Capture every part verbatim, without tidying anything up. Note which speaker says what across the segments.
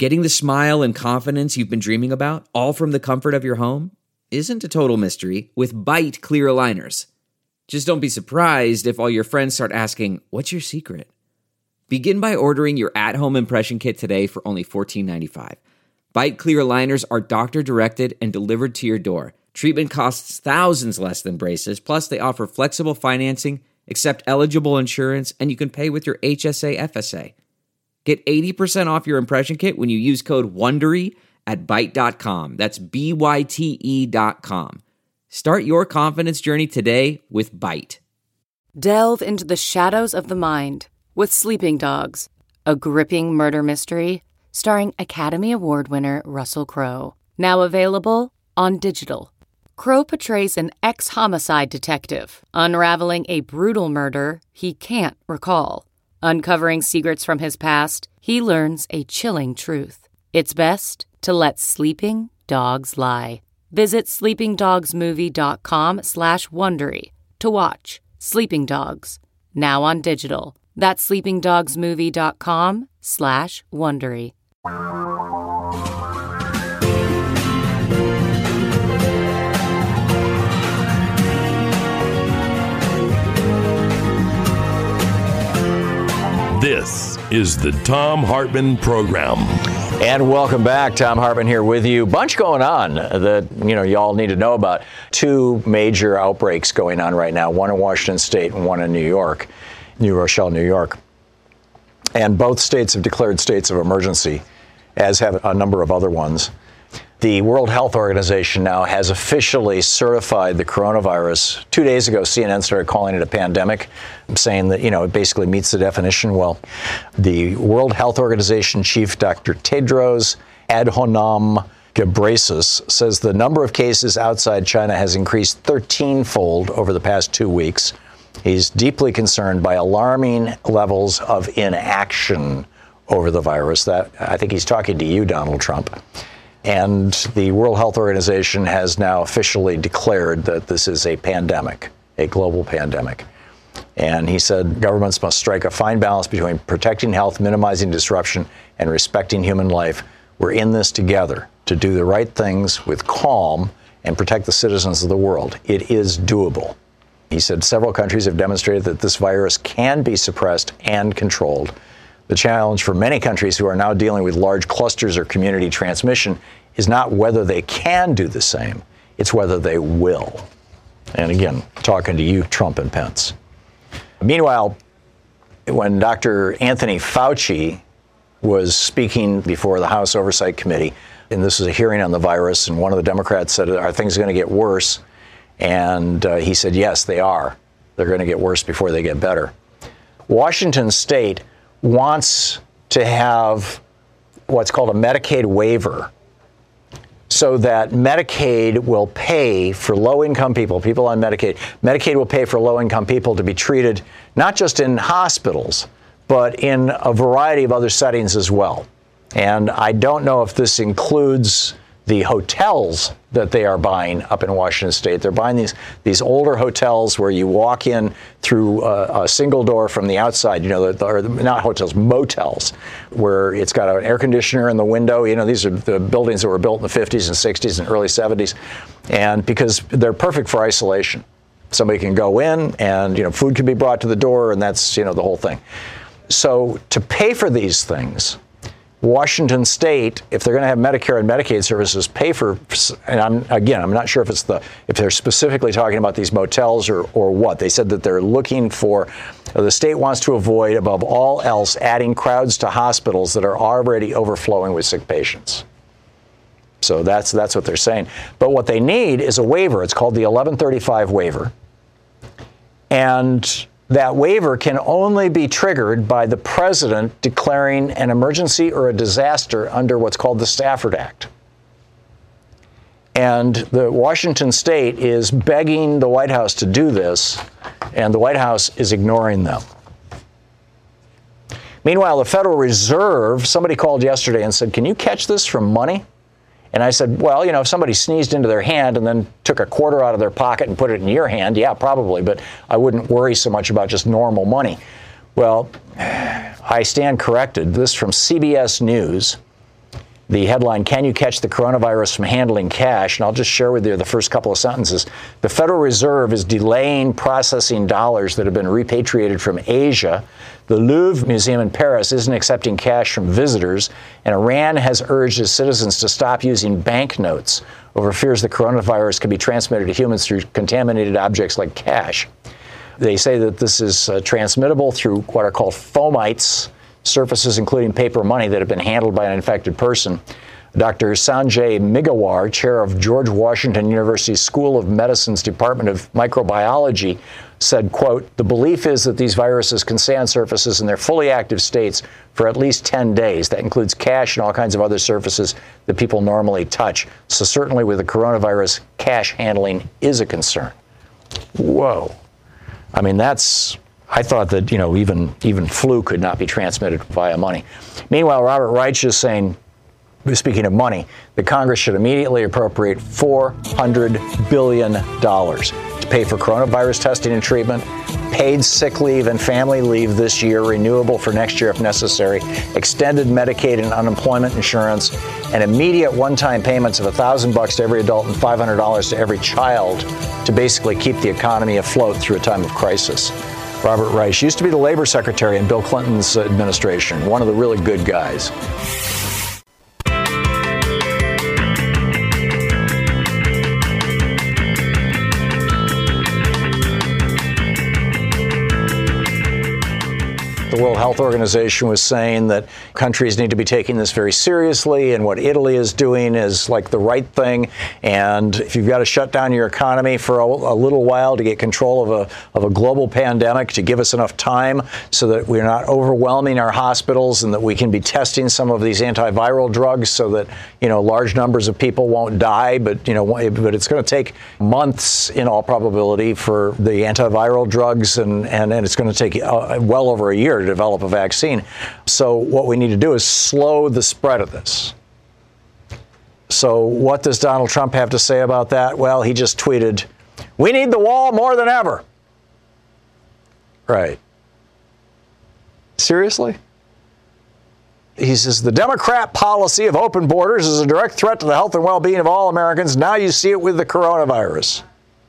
Speaker 1: Getting the smile and confidence you've been dreaming about, all from the comfort of your home, isn't a total mystery with Byte clear aligners. Just don't be surprised if all your friends start asking, "What's your secret?" Begin by ordering your at-home impression kit today for only fourteen ninety-five. Byte clear aligners are doctor-directed and delivered to your door. Treatment costs thousands less than braces, plus they offer flexible financing, accept eligible insurance, and you can pay with your H S A F S A. Get eighty percent off your impression kit when you use code WONDERY at byte dot com. That's B Y T E dot com. Start your confidence journey today with Byte.
Speaker 2: Delve into the shadows of the mind with Sleeping Dogs, a gripping murder mystery starring Academy Award winner Russell Crowe. Now available on digital. Crowe portrays an ex-homicide detective unraveling a brutal murder he can't recall. Uncovering secrets from his past, he learns a chilling truth. It's best to let sleeping dogs lie. Visit sleepingdogsmovie.com slash Wondery to watch Sleeping Dogs, now on digital. That's sleepingdogsmovie.com slash Wondery.
Speaker 3: This is the Thom Hartmann Program.
Speaker 4: And welcome back. Thom Hartmann here with you. Bunch going on that, you know, y'all need to know about. Two major outbreaks going on right now, one in Washington State and one in New York, New Rochelle, New York. And both states have declared states of emergency, as have a number of other ones. The World Health Organization now has officially certified the coronavirus. Two days ago, C N N started calling it a pandemic, saying that, you know, it basically meets the definition. Well, the World Health Organization chief, Doctor Tedros Adhanom Ghebreyesus, says the number of cases outside China has increased thirteen-fold over the past two weeks. He's deeply concerned by alarming levels of inaction over the virus. That, I think he's talking to you, Donald Trump. And the World Health Organization has now officially declared that this is a pandemic, a global pandemic. And he said governments must strike a fine balance between protecting health, minimizing disruption, and respecting human life. We're in this together to do the right things with calm and protect the citizens of the world. It is doable. He said several countries have demonstrated that this virus can be suppressed and controlled. The challenge for many countries who are now dealing with large clusters or community transmission is not whether they can do the same, it's whether they will. And again, talking to you, Trump and Pence. Meanwhile, when Doctor Anthony Fauci was speaking before the House Oversight Committee, and this was a hearing on the virus, and one of the Democrats said, "Are things going to get worse?" And uh, he said, yes, they are. They're going to get worse before they get better. Washington State wants to have what's called a Medicaid waiver so that Medicaid will pay for low-income people, people on Medicaid. Medicaid will pay for low-income people to be treated not just in hospitals, but in a variety of other settings as well. And I don't know if this includes the hotels that they are buying up in Washington State. They're buying these these older hotels where you walk in through a, a single door from the outside, you know, the, or not hotels, motels, where it's got an air conditioner in the window. You know, these are the buildings that were built in the fifties and sixties and early seventies. And because they're perfect for isolation. Somebody can go in and, you know, food can be brought to the door, and that's, you know, the whole thing. So to pay for these things, Washington State, if they're going to have Medicare and Medicaid services, pay for, and I'm, again, I'm not sure if it's the, if they're specifically talking about these motels or, or what. They said that they're looking for, the state wants to avoid, above all else, adding crowds to hospitals that are already overflowing with sick patients. So that's, that's what they're saying. But what they need is a waiver. It's called the eleven thirty-five waiver. And that waiver can only be triggered by the president declaring an emergency or a disaster under what's called the Stafford Act. And the Washington State is begging the White House to do this, and the White House is ignoring them. Meanwhile, the Federal Reserve, somebody called yesterday and said, "Can you catch this from money?" And I said, well, you know, if somebody sneezed into their hand and then took a quarter out of their pocket and put it in your hand, yeah, probably, but I wouldn't worry so much about just normal money. Well, I stand corrected. This from C B S News. The headline, Can You Catch the Coronavirus from Handling Cash? And I'll just share with you the first couple of sentences. The Federal Reserve is delaying processing dollars that have been repatriated from Asia. The Louvre Museum in Paris isn't accepting cash from visitors. And Iran has urged its citizens to stop using banknotes over fears the coronavirus could be transmitted to humans through contaminated objects like cash. They say that this is uh, transmittable through what are called fomites, surfaces including paper money that have been handled by an infected person. Doctor Sanjay Migawar, chair of George Washington University School of Medicine's Department of Microbiology, said, quote, the belief is that these viruses can stay on surfaces in their fully active states for at least ten days. That includes cash and all kinds of other surfaces that people normally touch. So certainly with the coronavirus, cash handling is a concern. Whoa. I mean, that's... I thought that, you know, even even flu could not be transmitted via money. Meanwhile, Robert Reich is saying, speaking of money, that Congress should immediately appropriate four hundred billion dollars to pay for coronavirus testing and treatment, paid sick leave and family leave this year, renewable for next year if necessary, extended Medicaid and unemployment insurance, and immediate one-time payments of one thousand bucks to every adult and five hundred dollars to every child to basically keep the economy afloat through a time of crisis. Robert Reich used to be the labor secretary in Bill Clinton's administration, one of the really good guys. The World Health Organization was saying that countries need to be taking this very seriously, and what Italy is doing is like the right thing. And if you've got to shut down your economy for a, a little while to get control of a of a global pandemic, to give us enough time so that we're not overwhelming our hospitals and that we can be testing some of these antiviral drugs so that, you know, large numbers of people won't die. But, you know, but it's going to take months in all probability for the antiviral drugs, and, and, and it's going to take uh, well over a year to develop a vaccine. So what we need to do is slow the spread of this. So what does Donald Trump have to say about that? Well, he just tweeted, "We need the wall more than ever." Right. Seriously? He says, the Democrat policy of open borders is a direct threat to the health and well-being of all Americans. Now you see it with the coronavirus.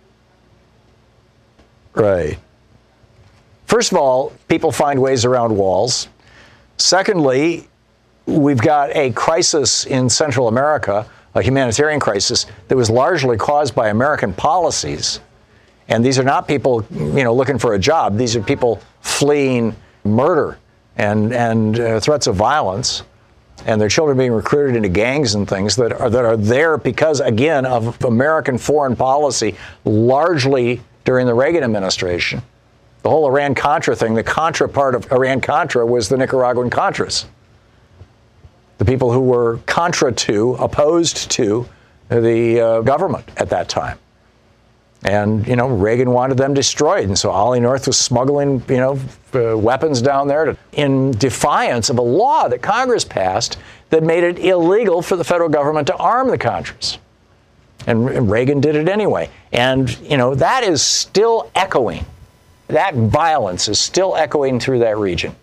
Speaker 4: Right. First of all, people find ways around walls. Secondly, we've got a crisis in Central America, a humanitarian crisis that was largely caused by American policies. And these are not people, you know, looking for a job. These are people fleeing murder and and uh, threats of violence, and their children being recruited into gangs and things that are that are there because, again, of American foreign policy, largely during the Reagan administration. The whole Iran-Contra thing, the Contra part of Iran-Contra was the Nicaraguan Contras. The people who were contra to, opposed to the uh, government at that time. And, you know, Reagan wanted them destroyed. And so Ollie North was smuggling, you know, uh, weapons down there to, in defiance of a law that Congress passed that made it illegal for the federal government to arm the Contras. And, and Reagan did it anyway. And, you know, that is still echoing. That violence is still echoing through that region.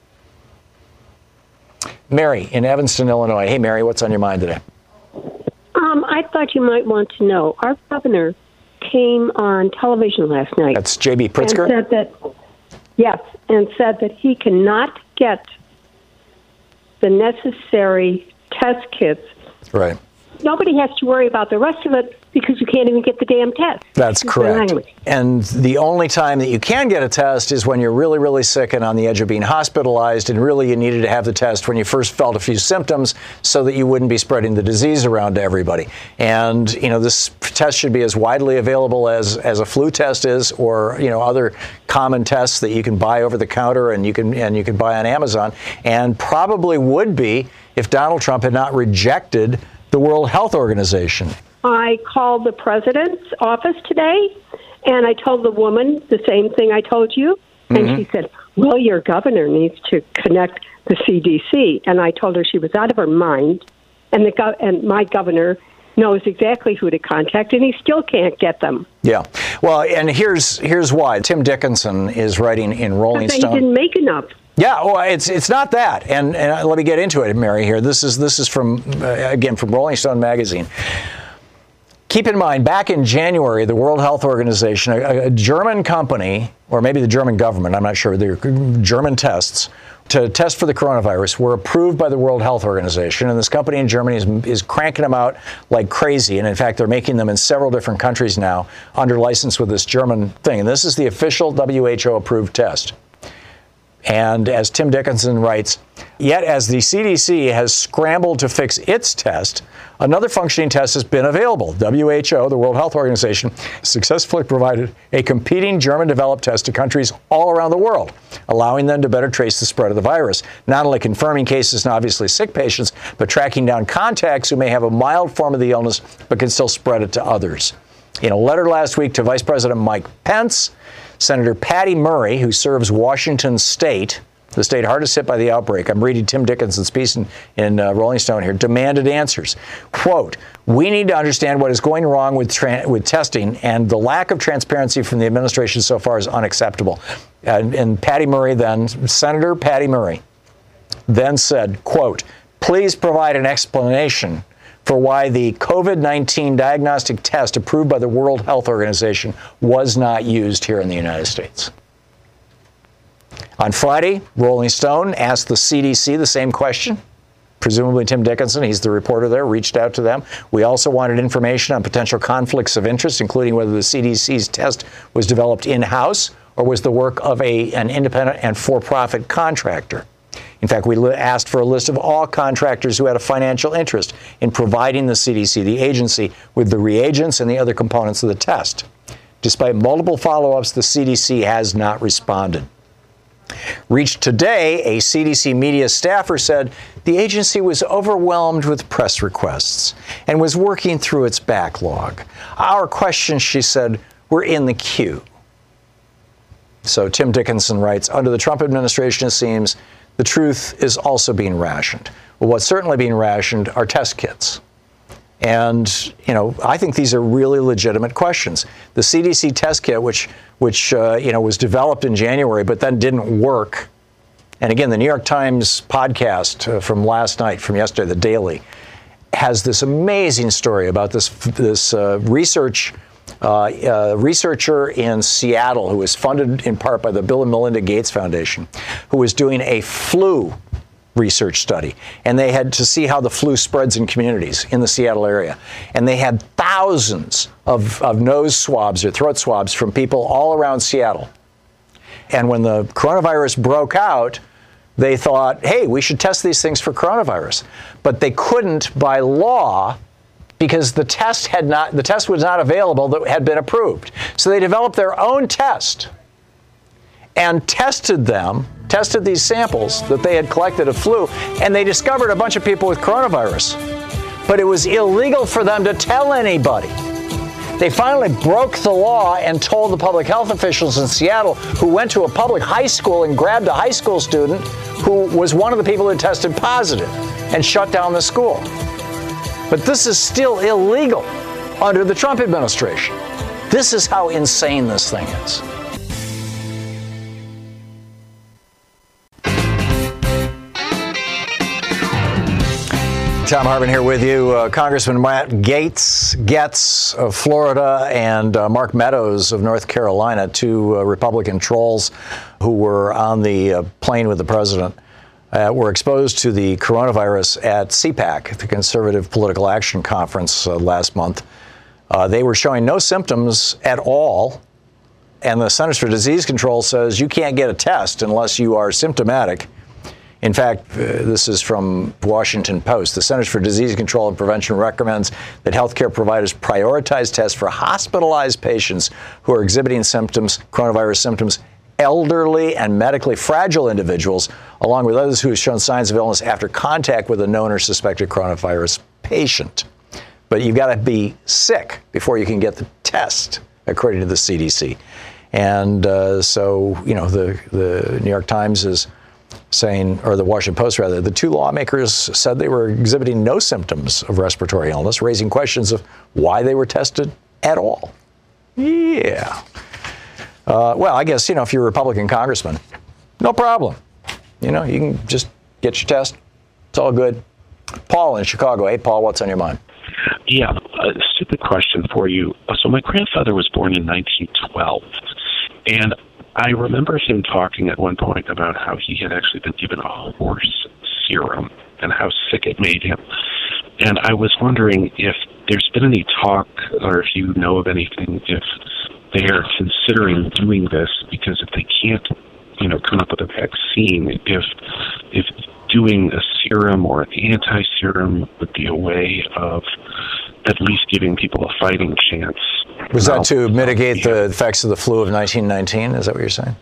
Speaker 4: Mary in Evanston, Illinois. Hey, Mary, what's on your mind today?
Speaker 5: Um, I thought you might want to know. Our governor came on television last night.
Speaker 4: That's J B Pritzker?
Speaker 5: And said that, yes, and said that he cannot get the necessary test kits.
Speaker 4: Right.
Speaker 5: Nobody has to worry about the rest of it because you can't even get the damn test.
Speaker 4: That's correct. And the only time that you can get a test is when you're really, really sick and on the edge of being hospitalized, and really you needed to have the test when you first felt a few symptoms so that you wouldn't be spreading the disease around to everybody. And, you know, this test should be as widely available as, as a flu test is, or, you know, other common tests that you can buy over the counter and you can and you can buy on Amazon, and probably would be if Donald Trump had not rejected the World Health Organization.
Speaker 5: I called the president's office today, and I told the woman the same thing I told you. And mm-hmm. she said, well, your governor needs to connect the C D C. And I told her she was out of her mind, and the go- and my governor knows exactly who to contact, and he still can't get them.
Speaker 4: Yeah. Well, and here's here's why. Tim Dickinson is writing in Rolling
Speaker 5: Stone.
Speaker 4: He
Speaker 5: didn't make enough.
Speaker 4: Yeah, well, it's it's not that, and, and let me get into it, Mary. Here, this is this is from uh, again from Rolling Stone magazine. Keep in mind, back in January, the World Health Organization, a, a German company, or maybe the German government, I'm not sure, they're German tests, to test for the coronavirus were approved by the World Health Organization. And this company in Germany is, is cranking them out like crazy. And in fact, they're making them in several different countries now under license with this German thing. And this is the official W H O approved test. And as Tim Dickinson writes, yet as the C D C has scrambled to fix its test, another functioning test has been available. W H O, the World Health Organization, successfully provided a competing German-developed test to countries all around the world, allowing them to better trace the spread of the virus, not only confirming cases in obviously sick patients, but tracking down contacts who may have a mild form of the illness but can still spread it to others. In a letter last week to Vice President Mike Pence, Senator Patty Murray, who serves Washington State, the state hardest hit by the outbreak, I'm reading Tim Dickinson's piece in, in uh, Rolling Stone here, demanded answers. Quote, we need to understand what is going wrong with tra- with testing, and the lack of transparency from the administration so far is unacceptable. And, and Patty Murray then, Senator Patty Murray, then said, quote, please provide an explanation for why the COVID nineteen diagnostic test approved by the World Health Organization was not used here in the United States. On Friday, Rolling Stone asked the C D C the same question. Presumably Tim Dickinson, he's the reporter there, reached out to them. We also wanted information on potential conflicts of interest, including whether the C D C's test was developed in-house or was the work of a, an independent and for-profit contractor. In fact, we asked for a list of all contractors who had a financial interest in providing the C D C, the agency, with the reagents and the other components of the test. Despite multiple follow-ups, the C D C has not responded. Reached today, a C D C media staffer said the agency was overwhelmed with press requests and was working through its backlog. Our questions, she said, were in the queue. So Tim Dickinson writes, under the Trump administration, it seems the truth is also being rationed. Well, what's certainly being rationed are test kits. And, you know, I think these are really legitimate questions. The C D C test kit, which, which uh, you know, was developed in January but then didn't work. And again, the New York Times podcast uh, from last night, from yesterday, The Daily, has this amazing story about this, this uh, research Uh, a researcher in Seattle who was funded in part by the Bill and Melinda Gates Foundation, who was doing a flu research study. And they had to see how the flu spreads in communities in the Seattle area. And they had thousands of, of nose swabs or throat swabs from people all around Seattle. And when the coronavirus broke out, they thought, hey, we should test these things for coronavirus. But they couldn't by law, because the test had not, the test was not available that had been approved. So they developed their own test and tested them, tested these samples that they had collected of flu, and they discovered a bunch of people with coronavirus. But it was illegal for them to tell anybody. They finally broke the law and told the public health officials in Seattle, who went to a public high school and grabbed a high school student who was one of the people who tested positive and shut down the school. But this is still illegal under the Trump administration. This is how insane this thing is. Thom Hartmann here with you. Uh, Congressman Matt Gaetz, Getz of Florida and uh, Mark Meadows of North Carolina, two uh, Republican trolls who were on the uh, plane with the president, Uh, were exposed to the coronavirus at C PAC, the Conservative Political Action Conference uh, last month. Uh, they were showing no symptoms at all, and the Centers for Disease Control says you can't get a test unless you are symptomatic. In fact, uh, this is from Washington Post. The Centers for Disease Control and Prevention recommends that healthcare providers prioritize tests for hospitalized patients who are exhibiting symptoms, coronavirus symptoms, elderly and medically fragile individuals, along with others who have shown signs of illness after contact with a known or suspected coronavirus patient. But you've got to be sick before you can get the test, according to the C D C. And uh, so, you know, the, the New York Times is saying, or the Washington Post rather, the two lawmakers said they were exhibiting no symptoms of respiratory illness, raising questions of why they were tested at all. Yeah. Uh, well, I guess, you know, if you're a Republican congressman, no problem. you know, you can just get your test. It's all good. Paul in Chicago. Hey, Paul, what's on your mind?
Speaker 6: Yeah, a stupid question for you. So my grandfather was born in nineteen twelve, and I remember him talking at one point about how he had actually been given a horse serum and how sick it made him. And I was wondering if there's been any talk, or if you know of anything, if they are considering doing this, because if they can't, you know, come up with a vaccine, if if doing a serum or an anti-serum would be a way of at least giving people a fighting chance.
Speaker 4: Was
Speaker 6: now,
Speaker 4: that to mitigate
Speaker 6: yeah.
Speaker 4: the effects of the flu of nineteen nineteen? Is that what you're saying?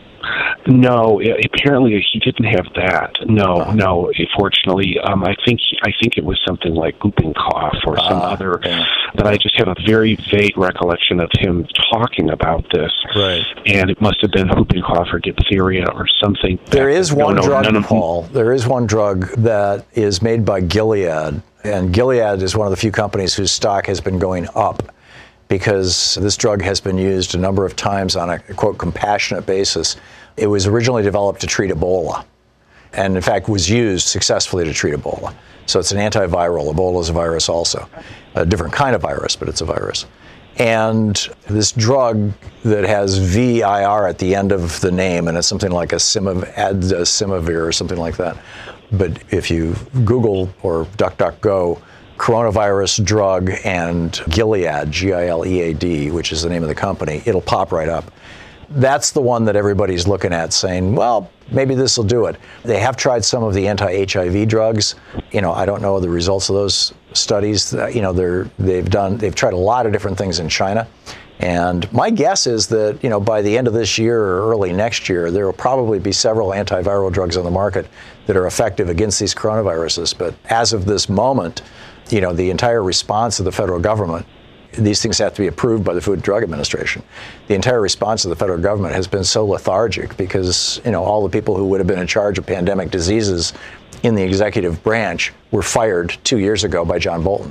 Speaker 6: No, apparently he didn't have that. No,
Speaker 4: oh.
Speaker 6: no. Fortunately, um, I think I think it was something like whooping cough or some
Speaker 4: uh,
Speaker 6: other.
Speaker 4: Yeah.
Speaker 6: But I just have a very vague recollection of him talking about this.
Speaker 4: Right.
Speaker 6: And it must have been whooping cough or diphtheria or something.
Speaker 4: There is
Speaker 6: no,
Speaker 4: one
Speaker 6: no,
Speaker 4: drug,
Speaker 6: none of
Speaker 4: Paul. There is one drug that is made by Gilead, and Gilead is one of the few companies whose stock has been going up, because this drug has been used a number of times on a, quote, compassionate basis. It was originally developed to treat Ebola, and in fact was used successfully to treat Ebola. So it's an antiviral. Ebola is a virus also. A different kind of virus, but it's a virus. And this drug that has V I R at the end of the name, and it's something like a Simavir or something like that. But if you Google or DuckDuckGo coronavirus drug and Gilead, G I L E A D, which is the name of the company, it'll pop right up. That's the one that everybody's looking at saying, well, maybe this will do it. They have tried some of the anti-H I V drugs. You know, I don't know the results of those studies. Uh, you know, they're, they've done, they've tried a lot of different things in China. And my guess is that, you know, by the end of this year or early next year, there will probably be several antiviral drugs on the market that are effective against these coronaviruses. But as of this moment, you know, the entire response of the federal government, these things have to be approved by the Food and Drug Administration. The entire response of the federal government has been so lethargic because, you know, all the people who would have been in charge of pandemic diseases in the executive branch were fired two years ago by John Bolton.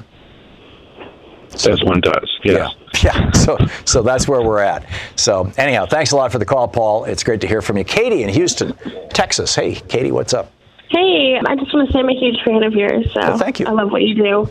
Speaker 6: So, as one does, yes.
Speaker 4: Yeah, yeah. So, so that's where we're at. So anyhow, thanks a lot for the call, Paul. It's great to hear from you. Katie in Houston, Texas. Hey, Katie, what's up?
Speaker 7: Hey, I just want to say I'm a huge fan of yours. So
Speaker 4: well, thank you.
Speaker 7: I love what you do.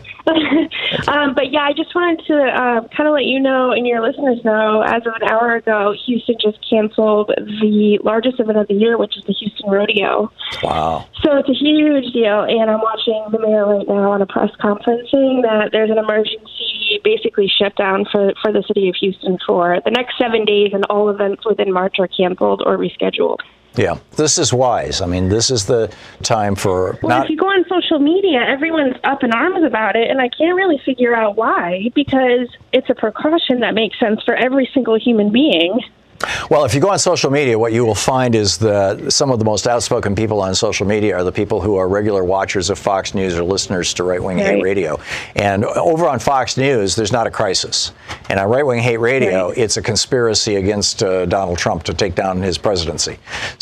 Speaker 7: um, but yeah, I just wanted to uh, kind of let you know and your listeners know, as of an hour ago, Houston just canceled the largest event of the year, which is the Houston Rodeo.
Speaker 4: Wow.
Speaker 7: So it's a huge deal, and I'm watching the mayor right now on a press conference saying that there's an emergency basically shutdown for, for the city of Houston for the next seven days, and all events within March are canceled or rescheduled.
Speaker 4: Yeah, this is wise. I mean, this is the time for...
Speaker 7: Well,
Speaker 4: not-
Speaker 7: if you go on social media, everyone's up in arms about it, and I can't really figure out why, because it's a precaution that makes sense for every single human being.
Speaker 4: Well, if you go on social media, what you will find is that some of the most outspoken people on social media are the people who are regular watchers of Fox News or listeners to Right Wing Hate Radio. And over on Fox News, there's not a crisis. And on Right Wing Hate Radio, right. It's a conspiracy against uh, Donald Trump to take down his presidency.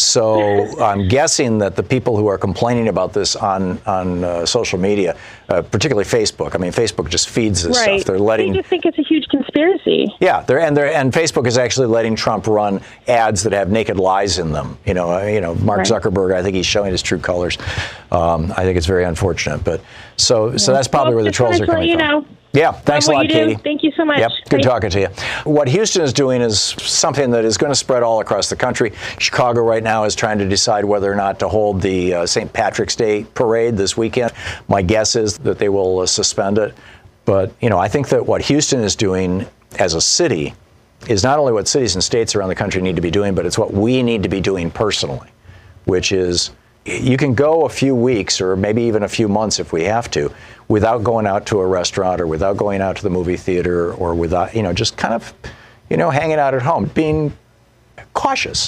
Speaker 4: So I'm guessing that the people who are complaining about this on, on uh, social media, uh, particularly Facebook, I mean, Facebook just feeds this
Speaker 7: right.
Speaker 4: stuff. They're letting...
Speaker 7: They just think it's a huge conspiracy.
Speaker 4: Yeah, they're, and, they're, and Facebook is actually letting Trump run ads that have naked lies in them. You know, uh, you know, Mark right. Zuckerberg, I think he's showing his true colors. Um, I think it's very unfortunate, but so yeah. so that's probably
Speaker 7: well,
Speaker 4: where the trolls are coming
Speaker 7: you
Speaker 4: from.
Speaker 7: Know.
Speaker 4: Yeah, thanks a lot, Katie.
Speaker 7: Thank you so much.
Speaker 4: Yep, good
Speaker 7: Thanks.
Speaker 4: talking to you. What Houston is doing is something that is going to spread all across the country. Chicago right now is trying to decide whether or not to hold the uh, Saint Patrick's Day parade this weekend. My guess is that they will uh, suspend it. But, you know, I think that what Houston is doing as a city is not only what cities and states around the country need to be doing, but it's what we need to be doing personally, which is you can go a few weeks or maybe even a few months if we have to without going out to a restaurant or without going out to the movie theater or without, you know, just kind of, you know, hanging out at home, being cautious.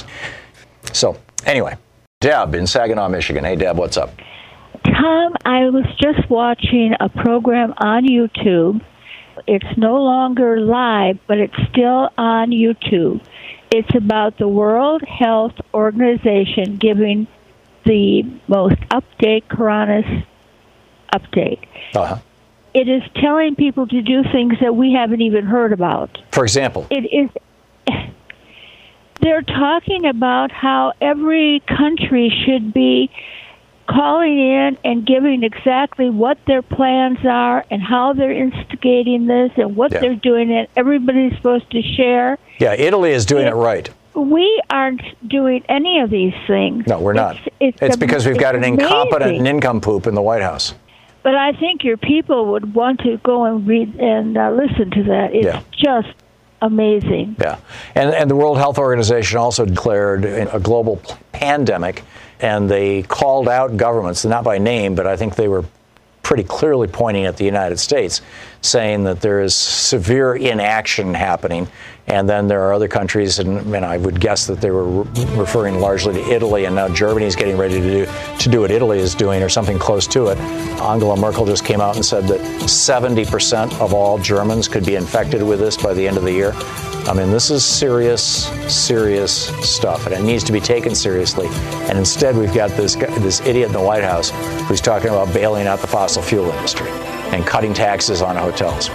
Speaker 4: So anyway, Deb in Saginaw, Michigan. Hey, Deb, what's up?
Speaker 8: Tom, I was just watching a program on YouTube. It's no longer live, but it's still on YouTube. It's about the World Health Organization giving the most up-to-date coronavirus update.
Speaker 4: Uh-huh.
Speaker 8: It is telling people to do things that we haven't even heard about.
Speaker 4: For example?
Speaker 8: It is. they're talking about how every country should be calling in and giving exactly what their plans are and how they're instigating this and what
Speaker 4: yeah.
Speaker 8: they're doing, and everybody's supposed to share.
Speaker 4: Yeah, Italy is doing it, it right.
Speaker 8: We aren't doing any of these things.
Speaker 4: No, we're not.
Speaker 8: It's, it's,
Speaker 4: it's
Speaker 8: a,
Speaker 4: because we've
Speaker 8: it's
Speaker 4: got an
Speaker 8: amazing.
Speaker 4: incompetent nincompoop in the White House.
Speaker 8: But I think your people would want to go and read and uh, listen to that. It's
Speaker 4: yeah.
Speaker 8: just amazing.
Speaker 4: Yeah. And, and the World Health Organization also declared a global pandemic, and they called out governments, not by name, but I think they were pretty clearly pointing at the United States, saying that there is severe inaction happening. And then there are other countries, and, and I would guess that they were re- referring largely to Italy, and now Germany is getting ready to do to do what Italy is doing, or something close to it. Angela Merkel just came out and said that seventy percent of all Germans could be infected with this by the end of the year. I mean, this is serious, serious stuff, and it needs to be taken seriously. And instead, we've got this guy, this idiot in the White House who's talking about bailing out the fossil fuel industry and cutting taxes on hotels.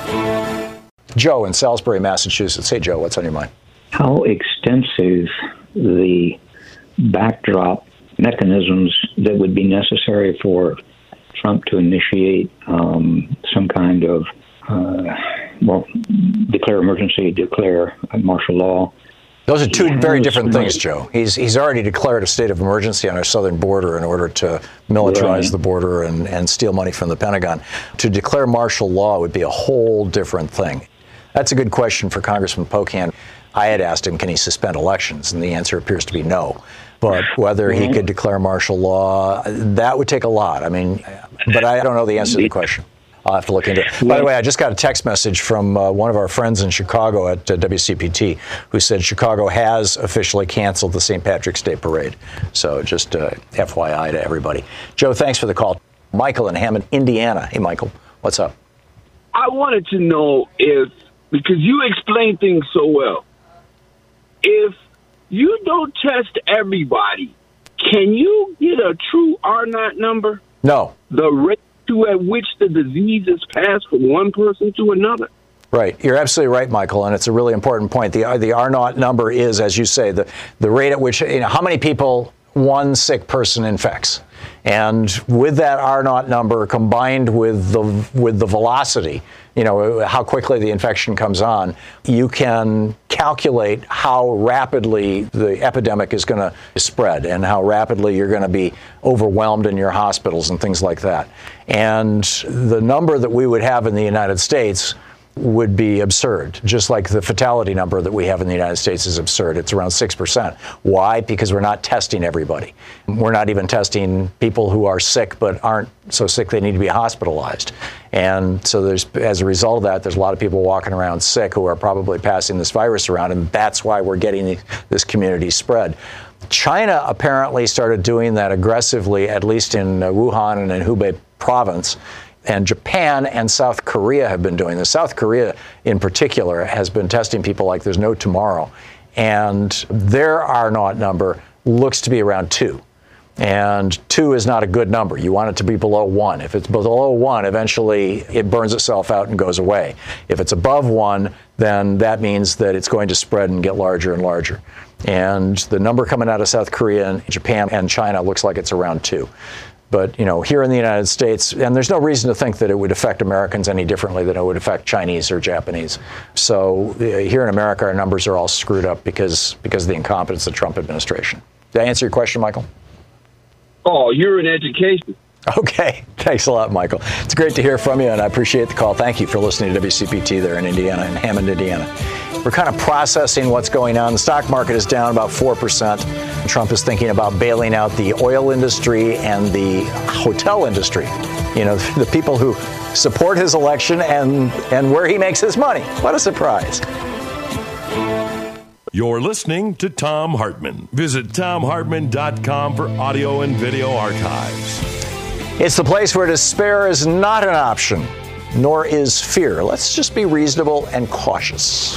Speaker 4: Joe in Salisbury, Massachusetts. Hey, Joe, what's on your mind?
Speaker 9: How extensive the backdrop mechanisms that would be necessary for Trump to initiate um, some kind of, uh, well, declare emergency, declare martial law.
Speaker 4: Those are two very different things, Joe. He's he's already declared a state of emergency on our southern border in order to militarize right. the border and, and steal money from the Pentagon. To declare martial law would be a whole different thing. That's a good question for Congressman Pocan. I had asked him, can he suspend elections? And the answer appears to be no. But whether he could declare martial law, that would take a lot. I mean, but I don't know the answer to the question. I'll have to look into it. By the way, I just got a text message from uh, one of our friends in Chicago at uh, W C P T who said Chicago has officially canceled the Saint Patrick's Day Parade. So just uh, F Y I to everybody. Joe, thanks for the call. Michael in Hammond, Indiana. Hey, Michael, what's up?
Speaker 10: I wanted to know if, because you explain things so well, if you don't test everybody, can you get a true R naught number?
Speaker 4: No.
Speaker 10: The rate to at which the disease is passed from one person to another?
Speaker 4: Right. You're absolutely right, Michael, and it's a really important point. The the R naught number is, as you say, the, the rate at which, you know, how many people one sick person infects. And with that R naught number combined with the with the velocity, you know, how quickly the infection comes on, you can calculate how rapidly the epidemic is going to spread and how rapidly you're going to be overwhelmed in your hospitals and things like that. And the number that we would have in the United States would be absurd, just like the fatality number that we have in the United States is absurd. It's around six percent. Why? Because we're not testing everybody. We're not even testing people who are sick but aren't so sick they need to be hospitalized. And so there's, as a result of that, there's a lot of people walking around sick who are probably passing this virus around, and that's why we're getting this community spread. China apparently started doing that aggressively, at least in Wuhan and in Hubei province. And Japan and South Korea have been doing this. South Korea, in particular, has been testing people like there's no tomorrow. And their R naught number looks to be around two. And two is not a good number. You want it to be below one. If it's below one, eventually it burns itself out and goes away. If it's above one, then that means that it's going to spread and get larger and larger. And the number coming out of South Korea and Japan and China looks like it's around two. But, you know, here in the United States, and there's no reason to think that it would affect Americans any differently than it would affect Chinese or Japanese. So uh, here in America, our numbers are all screwed up because because of the incompetence of the Trump administration. Did I answer your question, Michael?
Speaker 10: Oh, you're in education.
Speaker 4: Okay. Thanks a lot, Michael. It's great to hear from you, and I appreciate the call. Thank you for listening to W C P T there in Indiana, in Hammond, Indiana. We're kind of processing what's going on. The stock market is down about four percent. Trump is thinking about bailing out the oil industry and the hotel industry. You know, the people who support his election and, and where he makes his money. What a surprise.
Speaker 3: You're listening to Thom Hartmann. Visit Thom Hartmann dot com for audio and video archives.
Speaker 4: It's the place where despair is not an option, nor is fear. Let's just be reasonable and cautious.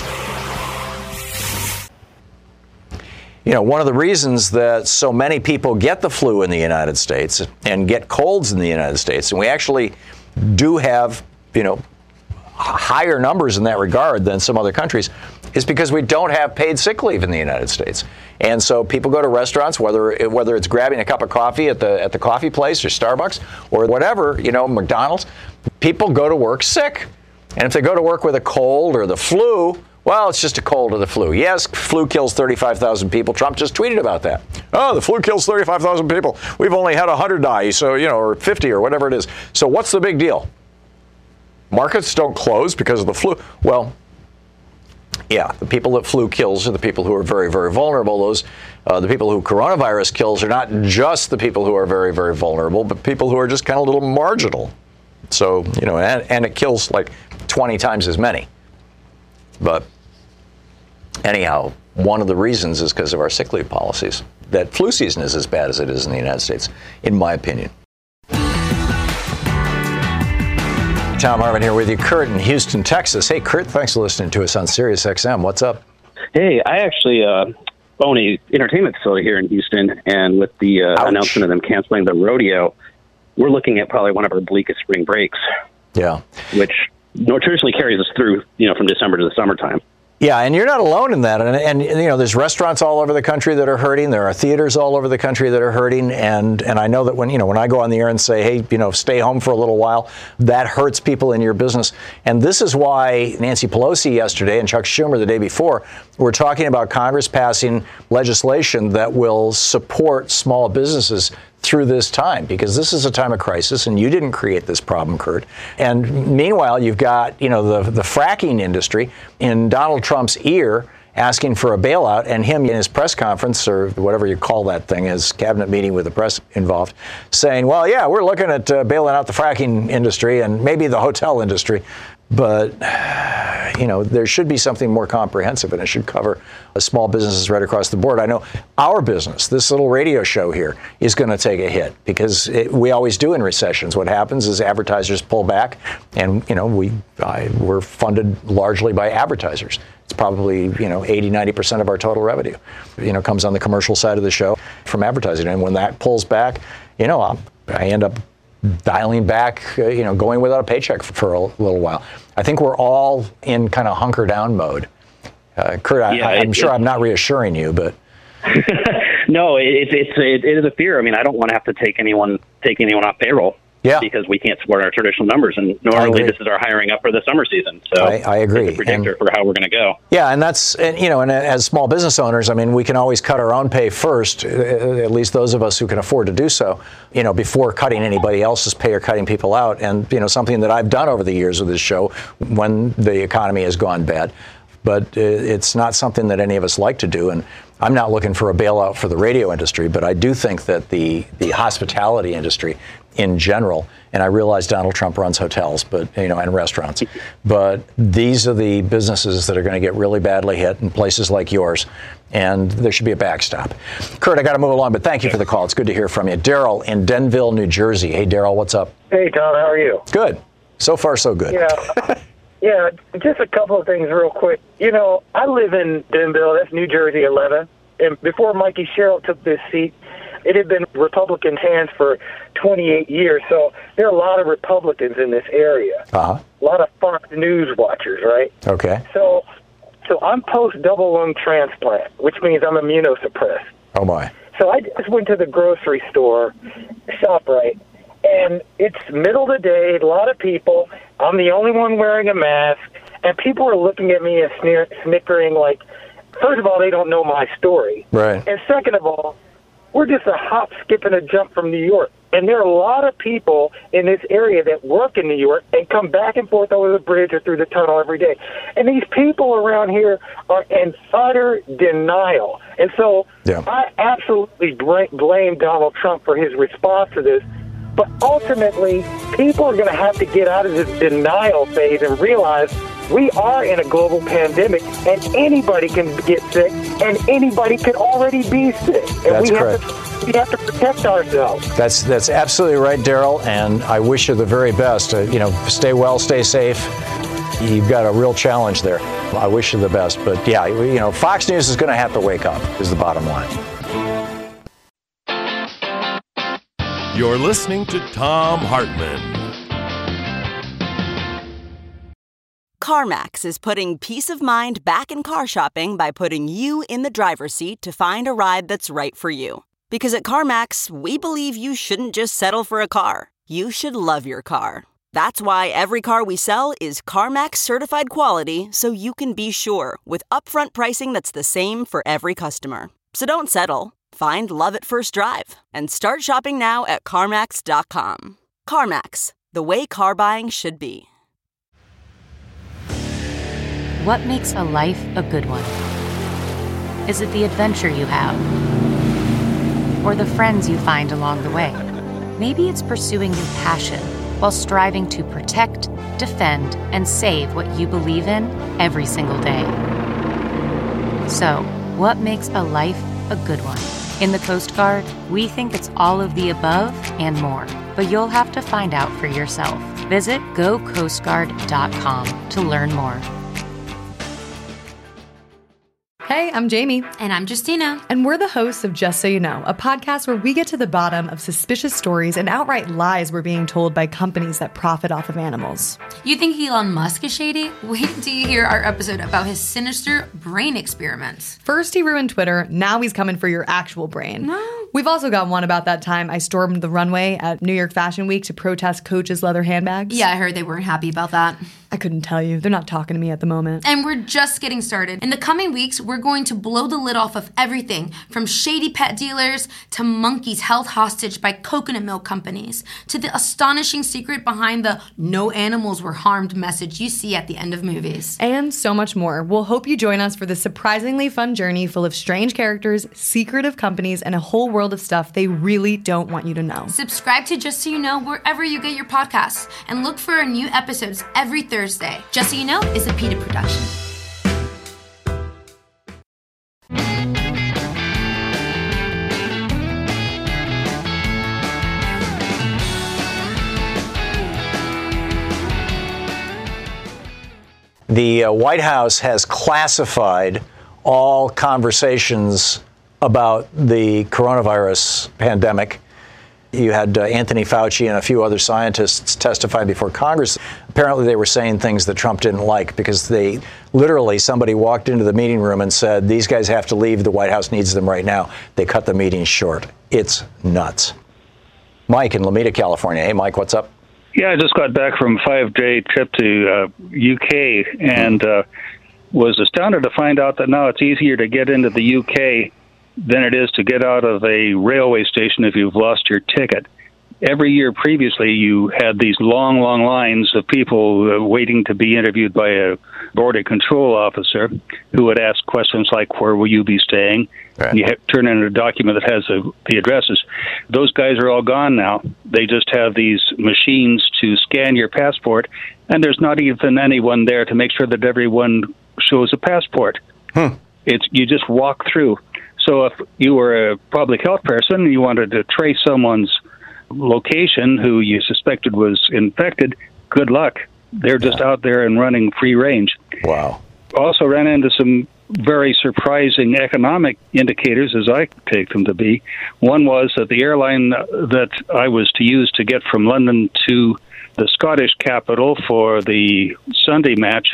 Speaker 4: You know, one of the reasons that so many people get the flu in the United States and get colds in the United States, and we actually do have, you know, higher numbers in that regard than some other countries, is because we don't have paid sick leave in the United States. And so people go to restaurants, whether whether it's grabbing a cup of coffee at the at the coffee place or Starbucks or whatever, you know, McDonald's. People go to work sick. And if they go to work with a cold or the flu, well, it's just a cold or the flu. Yes, flu kills thirty-five thousand people. Trump just tweeted about that. Oh, the flu kills thirty-five thousand people. We've only had one hundred die, so, you know, or fifty or whatever it is. So what's the big deal? Markets don't close because of the flu. Well, yeah, the people that flu kills are the people who are very, very vulnerable. Those, uh, the people who coronavirus kills are not just the people who are very, very vulnerable, but people who are just kind of a little marginal. So, you know, and, and it kills like twenty times as many. But anyhow, one of the reasons is because of our sick leave policies. That flu season is as bad as it is in the United States, in my opinion. Thom Hartmann here with you. Kurt in Houston, Texas. Hey, Kurt, thanks for listening to us on Sirius X M. What's up?
Speaker 11: Hey, I actually uh, own a entertainment facility here in Houston, and with the uh, announcement of them canceling the rodeo, we're looking at probably one of our bleakest spring breaks.
Speaker 4: Yeah.
Speaker 11: Which traditionally carries us through, you know, from December to the summertime.
Speaker 4: Yeah, and you're not alone in that. And, and, you know, there's restaurants all over the country that are hurting. There are theaters all over the country that are hurting. And and I know that when, you know, when I go on the air and say, hey, you know, stay home for a little while, that hurts people in your business. And this is why Nancy Pelosi yesterday and Chuck Schumer the day before were talking about Congress passing legislation that will support small businesses through this time, because this is a time of crisis, and you didn't create this problem, Kurt. And meanwhile, you've got, you know, the, the fracking industry in Donald Trump's ear asking for a bailout, and him in his press conference, or whatever you call that thing, his cabinet meeting with the press involved, saying, well, yeah, we're looking at uh, bailing out the fracking industry and maybe the hotel industry. But, you know, there should be something more comprehensive, and it should cover uh, small businesses right across the board. I know our business, this little radio show here, is going to take a hit because it, we always do in recessions. What happens is advertisers pull back, and, you know, we, I, we're funded largely by advertisers. It's probably, you know, eighty, ninety percent of our total revenue, you know, comes on the commercial side of the show from advertising. And when that pulls back, you know, I'm, I end up dialing back, uh, you know, going without a paycheck for, for a little while. I think we're all in kind of hunker down mode. Uh, Kurt, I,
Speaker 11: yeah,
Speaker 4: I'm
Speaker 11: it,
Speaker 4: sure
Speaker 11: it,
Speaker 4: I'm not reassuring you, but
Speaker 11: no, it, it's it, it is a fear. I mean, I don't want to have to take anyone take anyone off payroll.
Speaker 4: Yeah.
Speaker 11: Because we can't support our traditional numbers, and normally this is our hiring up for the summer season. So
Speaker 4: I, I agree.
Speaker 11: It's a predictor and, for how we're going to go.
Speaker 4: Yeah, and that's, and, you know, and as small business owners, I mean, we can always cut our own pay first, at least those of us who can afford to do so, you know, before cutting anybody else's pay or cutting people out. And, you know, something that I've done over the years with this show when the economy has gone bad. But it's not something that any of us like to do. And I'm not looking for a bailout for the radio industry, but I do think that the, the hospitality industry in general, and I realize Donald Trump runs hotels, but, you know, and restaurants, but these are the businesses that are going to get really badly hit in places like yours, and there should be a backstop. Kurt, I got to move along, but thank you for the call. It's good to hear from you. Daryl in Denville, New Jersey. Hey, Daryl, what's up?
Speaker 12: Hey, Tom, how are you?
Speaker 4: Good. So far, so good.
Speaker 12: Yeah. Yeah, just a couple of things real quick. You know, I live in Denville, that's New Jersey eleven, and before Mikey Sherrill took this seat, it had been Republican hands for twenty-eight years, so there are a lot of Republicans in this area.
Speaker 4: Uh-huh.
Speaker 12: A lot of Fox News watchers, right?
Speaker 4: Okay.
Speaker 12: So so I'm post-double lung transplant, which means I'm immunosuppressed.
Speaker 4: Oh, my.
Speaker 12: So I just went to the grocery store, ShopRite, and it's middle of the day, a lot of people. I'm the only one wearing a mask, and people are looking at me and sneer, snickering like, first of all, they don't know my story.
Speaker 4: Right.
Speaker 12: And second of all, we're just a hop, skip, and a jump from New York. And there are a lot of people in this area that work in New York and come back and forth over the bridge or through the tunnel every day. And these people around here are in utter denial. And so
Speaker 4: yeah.
Speaker 12: I absolutely blame Donald Trump for his response to this. But ultimately, people are going to have to get out of this denial phase and realize we are in a global pandemic, and anybody can get sick, and anybody can already be sick. And
Speaker 4: That's
Speaker 12: we
Speaker 4: correct.
Speaker 12: Have to, we have to protect ourselves.
Speaker 4: That's that's absolutely right, Daryl, and I wish you the very best. Uh, you know, stay well, stay safe. You've got a real challenge there. I wish you the best. But, yeah, you know, Fox News is going to have to wake up, is the bottom line.
Speaker 3: You're listening to Thom Hartmann.
Speaker 13: CarMax is putting peace of mind back in car shopping by putting you in the driver's seat to find a ride that's right for you. Because at CarMax, we believe you shouldn't just settle for a car. You should love your car. That's why every car we sell is CarMax certified quality, so you can be sure with upfront pricing that's the same for every customer. So don't settle. Find love at first drive and start shopping now at CarMax dot com. CarMax, the way car buying should be.
Speaker 2: What makes a life a good one? Is it the adventure you have? Or the friends you find along the way? Maybe it's pursuing your passion while striving to protect, defend, and save what you believe in every single day. So, what makes a life a good one? In the Coast Guard, we think it's all of the above and more, but you'll have to find out for yourself. Visit go coast guard dot com to learn more.
Speaker 14: Hey, I'm Jamie.
Speaker 15: And I'm Justina.
Speaker 14: And we're the hosts of Just So You Know, a podcast where we get to the bottom of suspicious stories and outright lies we're being told by companies that profit off of animals.
Speaker 15: You think Elon Musk is shady? Wait till you hear our episode about his sinister brain experiments.
Speaker 14: First he ruined Twitter, now he's coming for your actual brain.
Speaker 15: No.
Speaker 14: We've also got one about that time I stormed the runway at New York Fashion Week to protest Coach's leather handbags.
Speaker 15: Yeah, I heard they weren't happy about that.
Speaker 14: I couldn't tell you. They're not talking to me at the moment.
Speaker 15: And we're just getting started. In the coming weeks, we're going to blow the lid off of everything from shady pet dealers to monkeys held hostage by coconut milk companies to the astonishing secret behind the no animals were harmed message you see at the end of movies.
Speaker 14: And so much more. We'll hope you join us for this surprisingly fun journey full of strange characters, secretive companies, and a whole world of stuff they really don't want you to know.
Speaker 15: Subscribe to Just So You Know wherever you get your podcasts and look for our new episodes every Thursday. Just So You Know is a PETA production.
Speaker 4: The uh, White House has classified all conversations about the coronavirus pandemic. You had uh, Anthony Fauci and a few other scientists testify before Congress. Apparently they were saying things that Trump didn't like because they literally, somebody walked into the meeting room and said, these guys have to leave. The White House needs them right now. They cut the meeting short. It's nuts. Mike in Lomita, California. Hey, Mike, what's up?
Speaker 16: Yeah, I just got back from a five-day trip to uh, U K and uh, was astounded to find out that now it's easier to get into the U K than it is to get out of a railway station if you've lost your ticket. Every year previously, you had these long, long lines of people uh, waiting to be interviewed by a border control officer who would ask questions like, where will you be staying? Right. And you have, turn in a document that has a, the addresses. Those guys are all gone now. They just have these machines to scan your passport, and there's not even anyone there to make sure that everyone shows a passport.
Speaker 4: Hmm.
Speaker 16: It's you just walk through. So if you were a public health person and you wanted to trace someone's location who you suspected was infected, good luck. They're just yeah. out there and running free range.
Speaker 4: Wow.
Speaker 16: Also ran into some very surprising economic indicators, as I take them to be. One was that the airline that I was to use to get from London to the Scottish capital for the Sunday match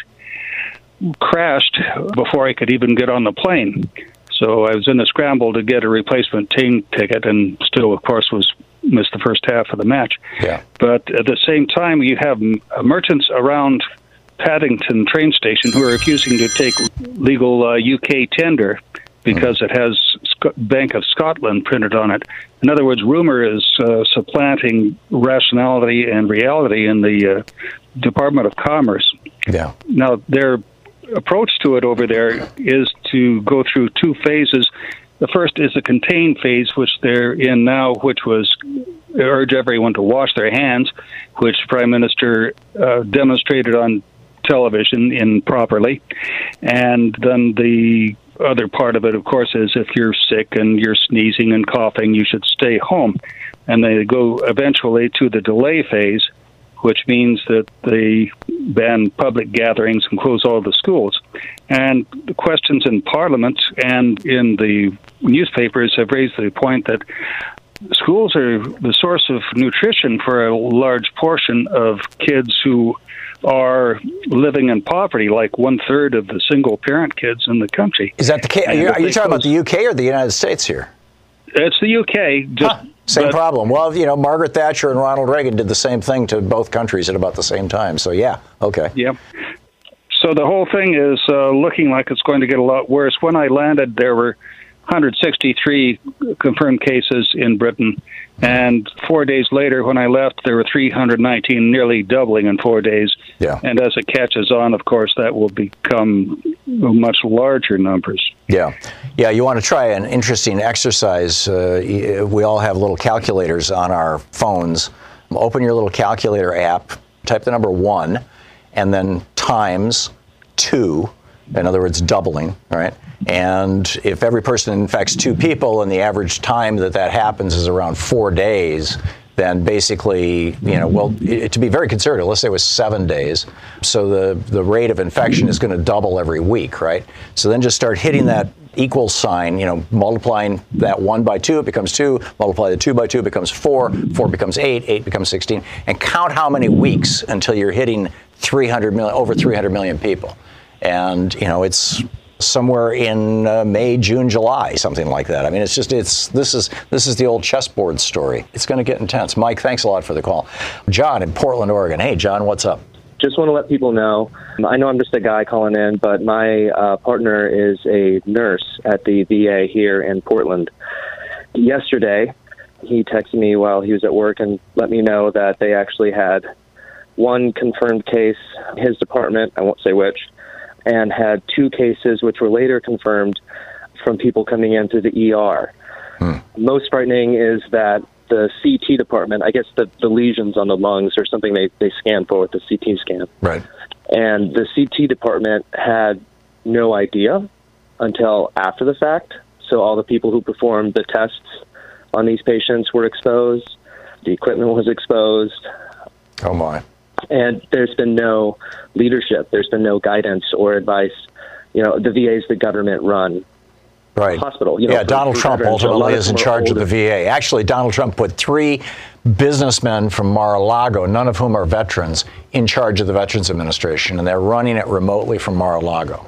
Speaker 16: crashed before I could even get on the plane. So I was in a scramble to get a replacement train ticket and still, of course, was missed the first half of the match.
Speaker 4: Yeah.
Speaker 16: But at the same time, you have merchants around Paddington train station who are refusing to take legal uh, U K tender because it has Sc- Bank of Scotland printed on it. In other words, rumor is uh, supplanting rationality and reality in the uh, Department of Commerce.
Speaker 4: Yeah.
Speaker 16: Now, their approach to it over there is to go through two phases. The first is the contained phase, which they're in now, which was urge everyone to wash their hands, which Prime Minister uh, demonstrated on television improperly. And then the other part of it, of course, is if you're sick and you're sneezing and coughing, you should stay home. And they go eventually to the delay phase, which means that they ban public gatherings and close all the schools. And the questions in Parliament and in the newspapers have raised the point that schools are the source of nutrition for a large portion of kids who are living in poverty, like one third of the single parent kids in the country.
Speaker 4: Is that the case? Are you, are you talking about the U K or the United States here?
Speaker 16: It's the U K. Just,
Speaker 4: huh. Same but, problem. Well, you know, Margaret Thatcher and Ronald Reagan did the same thing to both countries at about the same time. So, yeah, okay.
Speaker 16: Yeah. So the whole thing is uh, looking like it's going to get a lot worse. When I landed, there were one hundred sixty-three confirmed cases in Britain. And four days later, when I left, there were three hundred nineteen, nearly doubling in four days.
Speaker 4: Yeah.
Speaker 16: And as it catches on, of course, that will become much larger numbers.
Speaker 4: Yeah. Yeah, you want to try an interesting exercise. Uh, we all have little calculators on our phones. Open your little calculator app, type the number one, and then times two. In other words, doubling, right? And if every person infects two people and the average time that that happens is around four days, then basically, you know, well, it, to be very conservative, let's say it was seven days. So the, the rate of infection is going to double every week, right? So then just start hitting that equal sign, you know, multiplying that one by two, it becomes two, multiply the two by two, it becomes four, four becomes eight, eight becomes sixteen, and count how many weeks until you're hitting three hundred million, over three hundred million people. And, you know, it's somewhere in uh, May, June, July, something like that. I mean, it's just, it's, this is, this is the old chessboard story. It's going to get intense. Mike, thanks a lot for the call. John in Portland, Oregon. Hey, John, what's up?
Speaker 17: Just want to let people know, I know I'm just a guy calling in, but my uh, partner is a nurse at the V A here in Portland. Yesterday, he texted me while he was at work and let me know that they actually had one confirmed case, his department, I won't say which, and had two cases which were later confirmed from people coming in through the E R. Hmm. Most frightening is that the C T department, I guess the, the lesions on the lungs or something they, they scan for with the C T scan.
Speaker 4: Right.
Speaker 17: And the C T department had no idea until after the fact. So all the people who performed the tests on these patients were exposed. The equipment was exposed.
Speaker 4: Oh, my.
Speaker 17: And there's been no leadership. There's been no guidance or advice. You know, the V A is the government-run
Speaker 4: right.
Speaker 17: hospital. You know,
Speaker 4: yeah,
Speaker 17: for,
Speaker 4: Donald
Speaker 17: for
Speaker 4: Trump
Speaker 17: veterans,
Speaker 4: ultimately is in charge
Speaker 17: older.
Speaker 4: of the V A. Actually, Donald Trump put three businessmen from Mar-a-Lago, none of whom are veterans, in charge of the Veterans Administration, and they're running it remotely from Mar-a-Lago.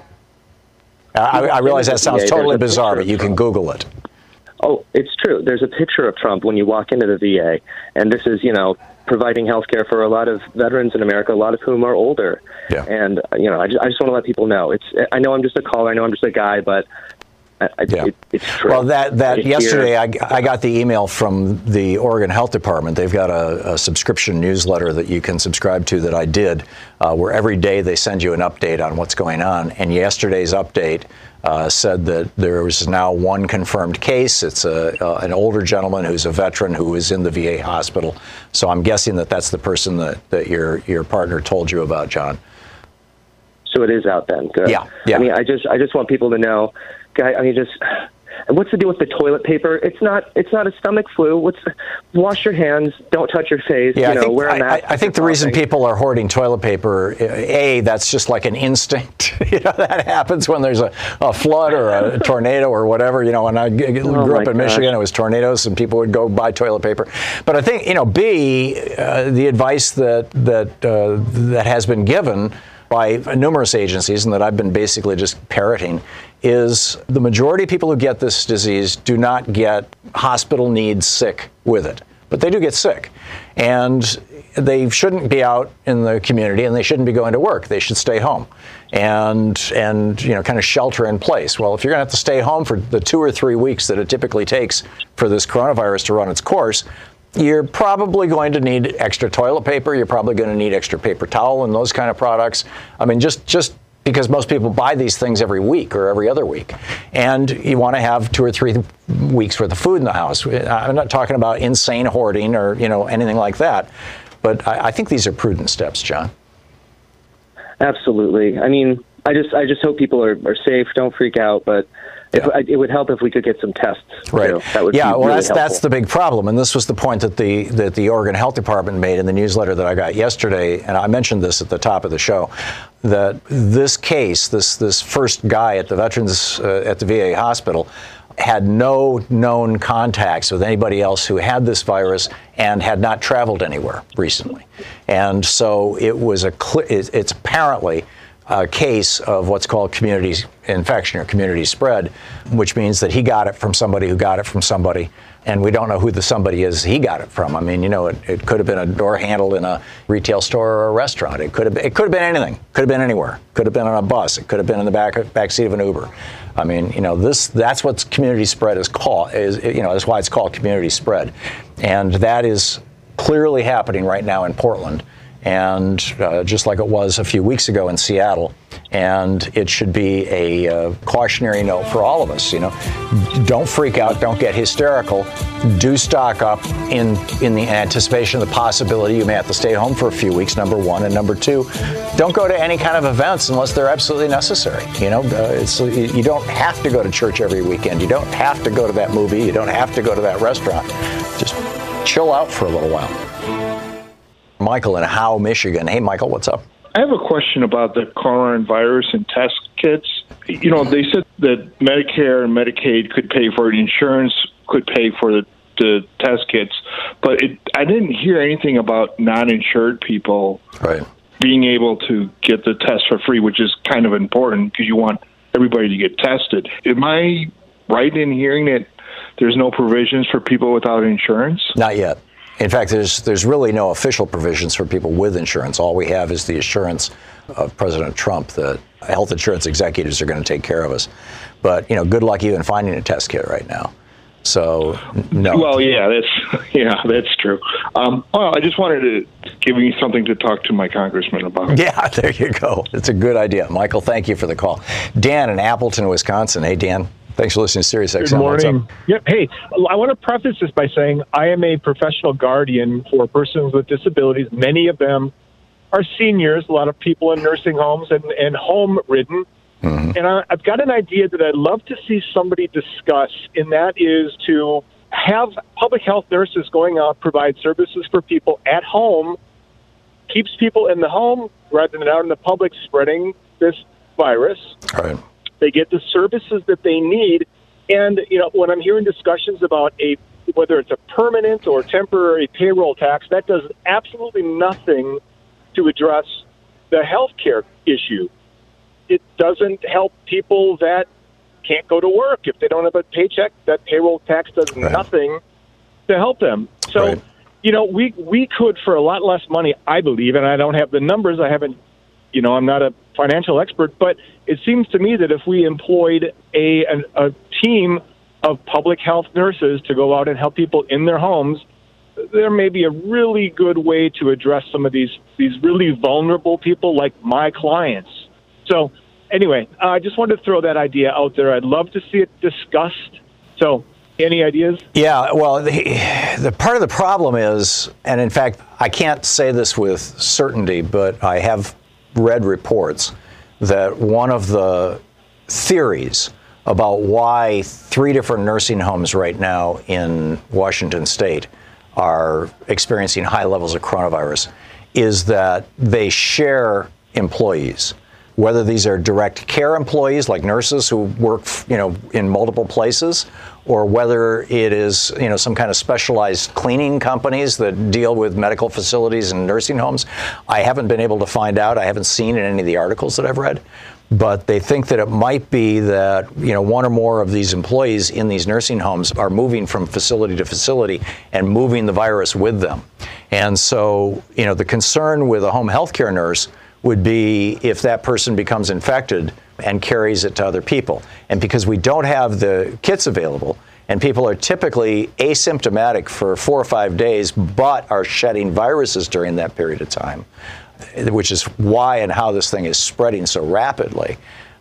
Speaker 4: I, I realize that sounds totally bizarre, but you can Google it.
Speaker 17: Oh, it's true. There's a picture of Trump when you walk into the V A, and this is, you know, providing health care for a lot of veterans in America, a lot of whom are older.
Speaker 4: Yeah.
Speaker 17: And, you know, I just, I just want to let people know. It's. I know I'm just a caller. I know I'm just a guy, but I,
Speaker 4: yeah.
Speaker 17: it, it's true.
Speaker 4: Well, that, that
Speaker 17: I
Speaker 4: yesterday I, I got the email from the Oregon Health Department. They've got a, a subscription newsletter that you can subscribe to that I did, uh, where every day they send you an update on what's going on. And yesterday's update Uh, said that there was now one confirmed case. It's a, uh, an older gentleman who's a veteran who is in the V A hospital. So I'm guessing that that's the person that, that your your partner told you about, John.
Speaker 17: So it is out then. Good.
Speaker 4: Yeah, yeah.
Speaker 17: I mean, I just I just want people to know. Guy, I mean, just. And what's the deal with the toilet paper? It's not. It's not a stomach flu. What's? Wash your hands. Don't touch your face.
Speaker 4: Yeah,
Speaker 17: you know,
Speaker 4: I think,
Speaker 17: wear a mask.
Speaker 4: I, I think the reason people are hoarding toilet paper, A, that's just like an instinct. You know, that happens when there's a, a flood or a tornado or whatever. You know, when I grew
Speaker 17: oh
Speaker 4: up in
Speaker 17: gosh.
Speaker 4: Michigan, it was tornadoes and people would go buy toilet paper. But I think, you know, B, uh, the advice that that uh, that has been given by numerous agencies and that I've been basically just parroting is the majority of people who get this disease do not get hospital needs sick with it, but they do get sick. And they shouldn't be out in the community and they shouldn't be going to work. They should stay home and, and you know, kind of shelter in place. Well, if you're going to have to stay home for the two or three weeks that it typically takes for this coronavirus to run its course, you're probably going to need extra toilet paper. You're probably going to need extra paper towel and those kind of products. I mean, just, just because most people buy these things every week or every other week. And you want to have two or three weeks worth of food in the house. I'm not talking about insane hoarding or, you know, anything like that. But I, I think these are prudent steps, John.
Speaker 17: Absolutely. I mean, I just I just hope people are, are safe. Don't freak out. But
Speaker 4: Yeah.
Speaker 17: If, it would help if we could get some tests.
Speaker 4: Right.
Speaker 17: Too. That would
Speaker 4: yeah.
Speaker 17: be
Speaker 4: Well,
Speaker 17: really
Speaker 4: that's
Speaker 17: helpful.
Speaker 4: that's the big problem, and this was the point that the that the Oregon Health Department made in the newsletter that I got yesterday, and I mentioned this at the top of the show, that this case, this this first guy at the Veterans uh, at the V A hospital, had no known contacts with anybody else who had this virus and had not traveled anywhere recently. And so it was a cl- it's apparently a case of what's called community infection or community spread, which means that he got it from somebody who got it from somebody. And we don't know who the somebody is he got it from. I mean, you know, it, it could have been a door handle in a retail store or a restaurant. It could have been, it could have been anything. Could have been anywhere. Could have been on a bus. It could have been in the back back seat of an Uber. I mean, you know, this that's what community spread is called. Is you know, that's why it's called community spread, and that is clearly happening right now in Portland, and uh, just like it was a few weeks ago in Seattle. And it should be a uh, cautionary note for all of us. You know, don't freak out, don't get hysterical. Do stock up in in the anticipation of the possibility you may have to stay home for a few weeks. Number one, and number two, don't go to any kind of events unless they're absolutely necessary. You know, uh, it's you don't have to go to church every weekend. You don't have to go to that movie. You don't have to go to that restaurant. Just chill out for a little while. Michael in Howe, Michigan. Hey, Michael, what's up?
Speaker 18: I have a question about the coronavirus and test kits. You know, they said that Medicare and Medicaid could pay for it, insurance could pay for the, the test kits, but it, I didn't hear anything about non-insured people
Speaker 4: right.
Speaker 18: being able to get the test for free, which is kind of important because you want everybody to get tested. Am I right in hearing that there's no provisions for people without insurance?
Speaker 4: Not yet. In fact, there's there's really no official provisions for people with insurance. All we have is the assurance of President Trump that health insurance executives are going to take care of us. But, you know, good luck even finding a test kit right now. So, no.
Speaker 18: Well, yeah, that's yeah, that's true. Um, well, I just wanted to give you something to talk to my congressman about.
Speaker 4: Yeah, there you go. It's a good idea. Michael, thank you for the call. Dan in Appleton, Wisconsin. Hey, Dan. Thanks for listening to Sirius X M.
Speaker 19: Good morning. Yep. Hey, I want to preface this by saying I am a professional guardian for persons with disabilities. Many of them are seniors, a lot of people in nursing homes and, and home-ridden. Mm-hmm. And I, I've got an idea that I'd love to see somebody discuss, and that is to have public health nurses going out, provide services for people at home, keeps people in the home rather than out in the public spreading this virus.
Speaker 4: All right.
Speaker 19: They get the services that they need. And, you know, when I'm hearing discussions about a whether it's a permanent or temporary payroll tax, that does absolutely nothing to address the health care issue. It doesn't help people that can't go to work. If they don't have a paycheck, that payroll tax does right. nothing to help them. So, right. you know, we, we could, for a lot less money, I believe, and I don't have the numbers, I haven't, you know, I'm not a financial expert, but it seems to me that if we employed a, a, a team of public health nurses to go out and help people in their homes, there may be a really good way to address some of these, these really vulnerable people like my clients. So anyway, I just wanted to throw that idea out there. I'd love to see it discussed. So any ideas?
Speaker 4: Yeah, well, the, the part of the problem is, and in fact, I can't say this with certainty, but I have read reports that one of the theories about why three different nursing homes right now in Washington state are experiencing high levels of coronavirus is that they share employees, whether these are direct care employees like nurses who work, you know, in multiple places, or whether it is, you know, some kind of specialized cleaning companies that deal with medical facilities and nursing homes. I haven't been able to find out. I haven't seen in any of the articles that I've read. But they think that it might be that, you know, one or more of these employees in these nursing homes are moving from facility to facility and moving the virus with them. And so, you know, the concern with a home health care nurse would be if that person becomes infected and carries it to other people. And because we don't have the kits available, and people are typically asymptomatic for four or five days, but are shedding viruses during that period of time, which is why and how this thing is spreading so rapidly,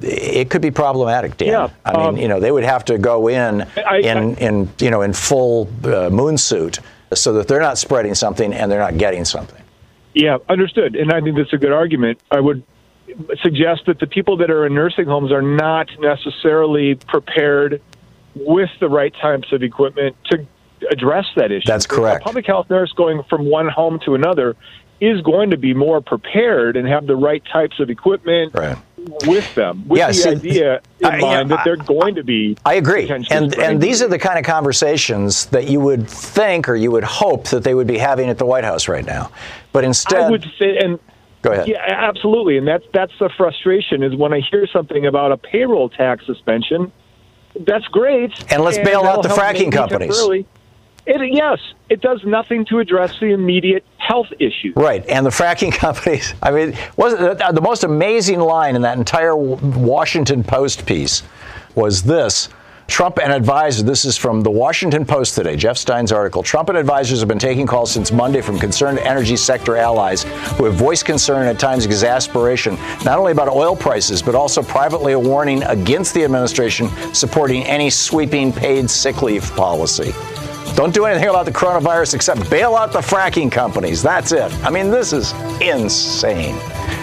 Speaker 4: it could be problematic, Dan.
Speaker 19: Yeah,
Speaker 4: I mean,
Speaker 19: um,
Speaker 4: you know, they would have to go in
Speaker 19: I,
Speaker 4: in,
Speaker 19: I,
Speaker 4: in, you know, in full uh, moon suit so that they're not spreading something and they're not getting something.
Speaker 19: Yeah, understood. And I think that's a good argument. I would suggest that the people that are in nursing homes are not necessarily prepared with the right types of equipment to address that issue.
Speaker 4: That's correct.
Speaker 19: A public health nurse going from one home to another is going to be more prepared and have the right types of equipment,
Speaker 4: right.
Speaker 19: with them, with
Speaker 4: yeah,
Speaker 19: the
Speaker 4: see,
Speaker 19: idea in
Speaker 4: I,
Speaker 19: mind
Speaker 4: yeah,
Speaker 19: that they're going to be.
Speaker 4: I agree, and and these are the kind of conversations that you would think or you would hope that they would be having at the White House right now, but instead,
Speaker 19: I would say, and
Speaker 4: go ahead.
Speaker 19: Yeah, absolutely, and that's that's the frustration is when I hear something about a payroll tax suspension. That's great,
Speaker 4: and let's
Speaker 19: and
Speaker 4: bail out the
Speaker 19: help
Speaker 4: fracking companies.
Speaker 19: It, yes, it does nothing to address the immediate health issue.
Speaker 4: Right, and the fracking companies, I mean, wasn't the, the most amazing line in that entire Washington Post piece was this. Trump and advisors, this is from the Washington Post today, Jeff Stein's article. Trump and advisors have been taking calls since Monday from concerned energy sector allies who have voiced concern and at times exasperation, not only about oil prices, but also privately a warning against the administration supporting any sweeping paid sick leave policy. Don't do anything about the coronavirus except bail out the fracking companies. That's it. I mean, this is insane.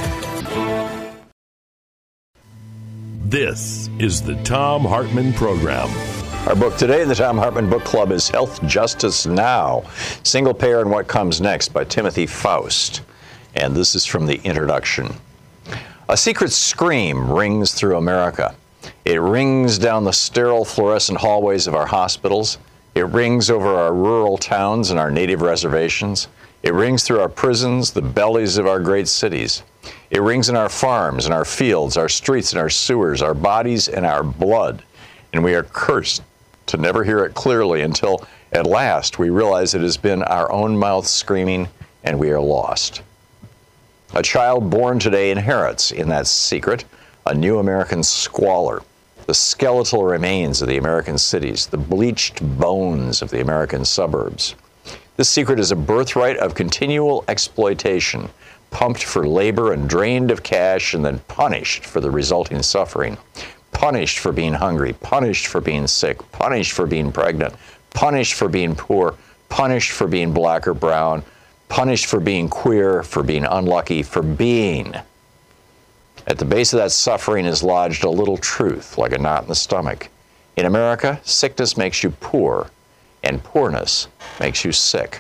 Speaker 3: This is the Thom Hartmann Program.
Speaker 4: Our book today in the Thom Hartmann Book Club is Health Justice Now, Single Payer and What Comes Next by Timothy Faust. And this is from the introduction. A secret scream rings through America. It rings down the sterile fluorescent hallways of our hospitals. It rings over our rural towns and our native reservations. It rings through our prisons, the bellies of our great cities. It rings in our farms and our fields, our streets and our sewers, our bodies and our blood. And we are cursed to never hear it clearly until at last we realize it has been our own mouth screaming and we are lost. A child born today inherits in that secret a new American squalor. The skeletal remains of the American cities, the bleached bones of the American suburbs. This secret is a birthright of continual exploitation, pumped for labor and drained of cash and then punished for the resulting suffering. Punished for being hungry, punished for being sick, punished for being pregnant, punished for being poor, punished for being black or brown, punished for being queer, for being unlucky, for being. At the base of that suffering is lodged a little truth, like a knot in the stomach. In America, sickness makes you poor, and poorness makes you sick.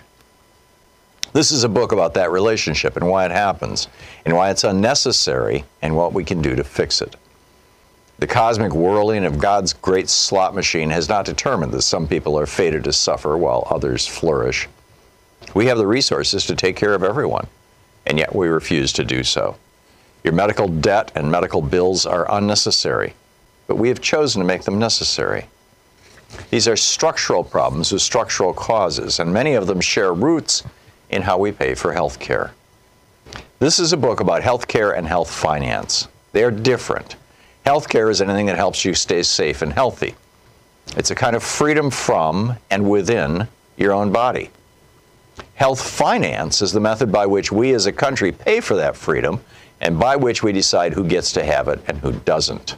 Speaker 4: This is a book about that relationship and why it happens, and why it's unnecessary, and what we can do to fix it. The cosmic whirling of God's great slot machine has not determined that some people are fated to suffer while others flourish. We have the resources to take care of everyone, and yet we refuse to do so. Your medical debt and medical bills are unnecessary, but we have chosen to make them necessary. These are structural problems with structural causes, and many of them share roots in how we pay for health care. This is a book about health care and health finance. They are different. Health care is anything that helps you stay safe and healthy. It's a kind of freedom from and within your own body. Health finance is the method by which we as a country pay for that freedom and by which we decide who gets to have it and who doesn't.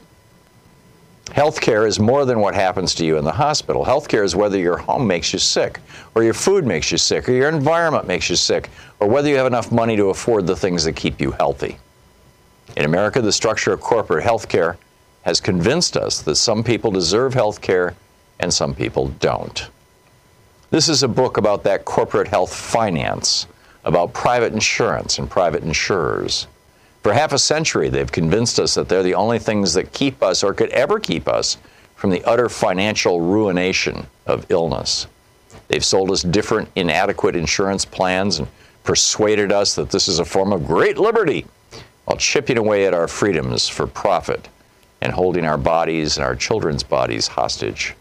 Speaker 4: Healthcare is more than what happens to you in the hospital. Healthcare is whether your home makes you sick, or your food makes you sick, or your environment makes you sick, or whether you have enough money to afford the things that keep you healthy. In America, the structure of corporate healthcare has convinced us that some people deserve healthcare and some people don't. This is a book about that corporate health finance, about private insurance and private insurers. For half a century, they've convinced us that they're the only things that keep us or could ever keep us from the utter financial ruination of illness. They've sold us different inadequate insurance plans and persuaded us that this is a form of great liberty while chipping away at our freedoms for profit and holding our bodies and our children's bodies hostage.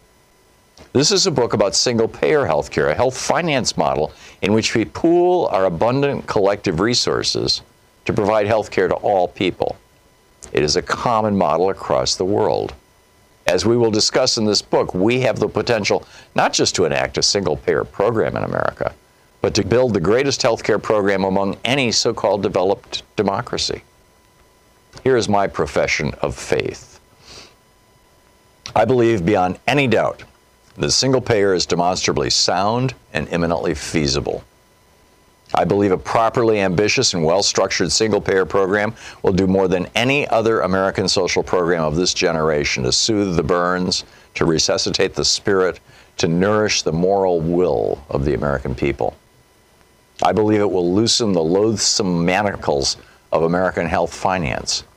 Speaker 4: This is a book about single-payer health care, a health finance model in which we pool our abundant collective resources to provide health care to all people. It is a common model across the world. As we will discuss in this book, we have the potential not just to enact a single-payer program in America, but to build the greatest health care program among any so-called developed democracy. Here is my profession of faith. I believe beyond any doubt that single-payer is demonstrably sound and imminently feasible. I believe a properly ambitious and well-structured single-payer program will do more than any other American social program of this generation to soothe the burns, to resuscitate the spirit, to nourish the moral will of the American people. I believe it will loosen the loathsome manacles of American health finance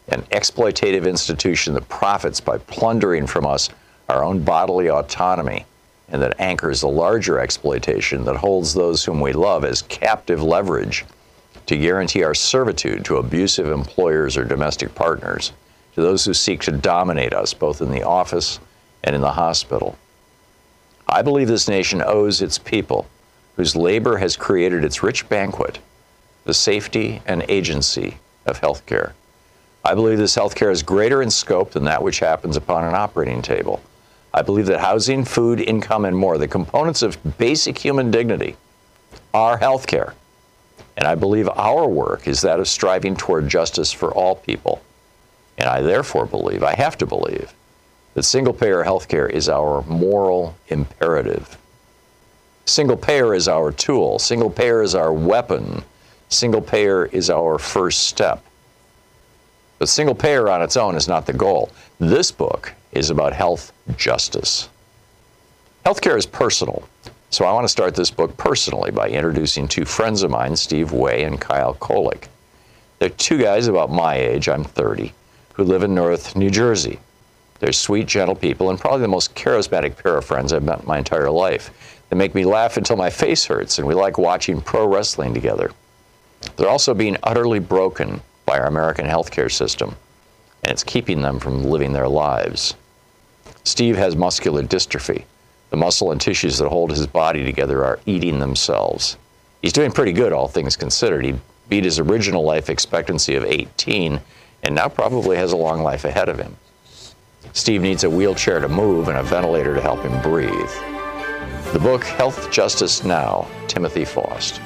Speaker 4: an exploitative institution that profits by plundering from us our own bodily autonomy, and that anchors a larger exploitation that holds those whom we love as captive leverage to guarantee our servitude to abusive employers or domestic partners, to those who seek to dominate us both in the office and in the hospital. I believe this nation owes its people, whose labor has created its rich banquet, the safety and agency of healthcare. I believe this healthcare is greater in scope than that which happens upon an operating table. I believe that housing, food, income, and more, the components of basic human dignity, are healthcare. And I believe our work is that of striving toward justice for all people. And I therefore believe, I have to believe, that single-payer healthcare is our moral imperative. Single-payer is our tool. Single-payer is our weapon. Single-payer is our first step. But single-payer on its own is not the goal. This book is about health justice. Healthcare is personal, so I want to start this book personally by introducing two friends of mine, Steve Way and Kyle Kolick. They're two guys about my age, I'm thirty, who live in North New Jersey. They're sweet, gentle people, and probably the most charismatic pair of friends I've met in my entire life. They make me laugh until my face hurts, and we like watching pro wrestling together. They're also being utterly broken by our American healthcare system, and it's keeping them from living their lives. Steve has muscular dystrophy. The muscle and tissues that hold his body together are eating themselves. He's doing pretty good, all things considered. He beat his original life expectancy of eighteen, and now probably has a long life ahead of him. Steve needs a wheelchair to move and a ventilator to help him breathe. The book, Health Justice Now, Timothy Faust.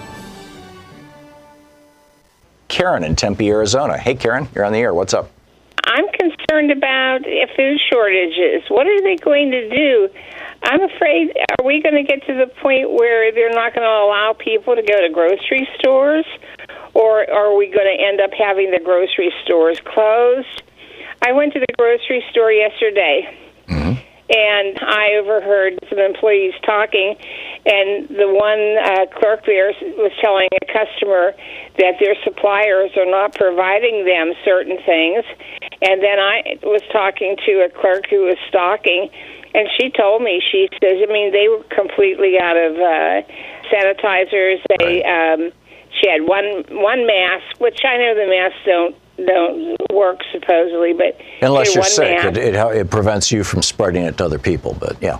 Speaker 4: Karen in Tempe, Arizona. Hey, Karen, you're on the air. What's up?
Speaker 20: I'm concerned about food shortages. What are they going to do? I'm afraid, are we going to get to the point where they're not going to allow people to go to grocery stores? Or are we going to end up having the grocery stores closed? I went to the grocery store yesterday, mm-hmm. and I overheard some employees talking, and the one uh, clerk there was telling a customer that their suppliers are not providing them certain things. And then I was talking to a clerk who was stocking, and she told me, she says, I mean, they were completely out of uh, sanitizers. They, um, she had one one mask, which I know the masks don't don't work supposedly, but
Speaker 4: unless you're sick,
Speaker 20: it,
Speaker 4: it, it prevents you from spreading it to other people. But yeah,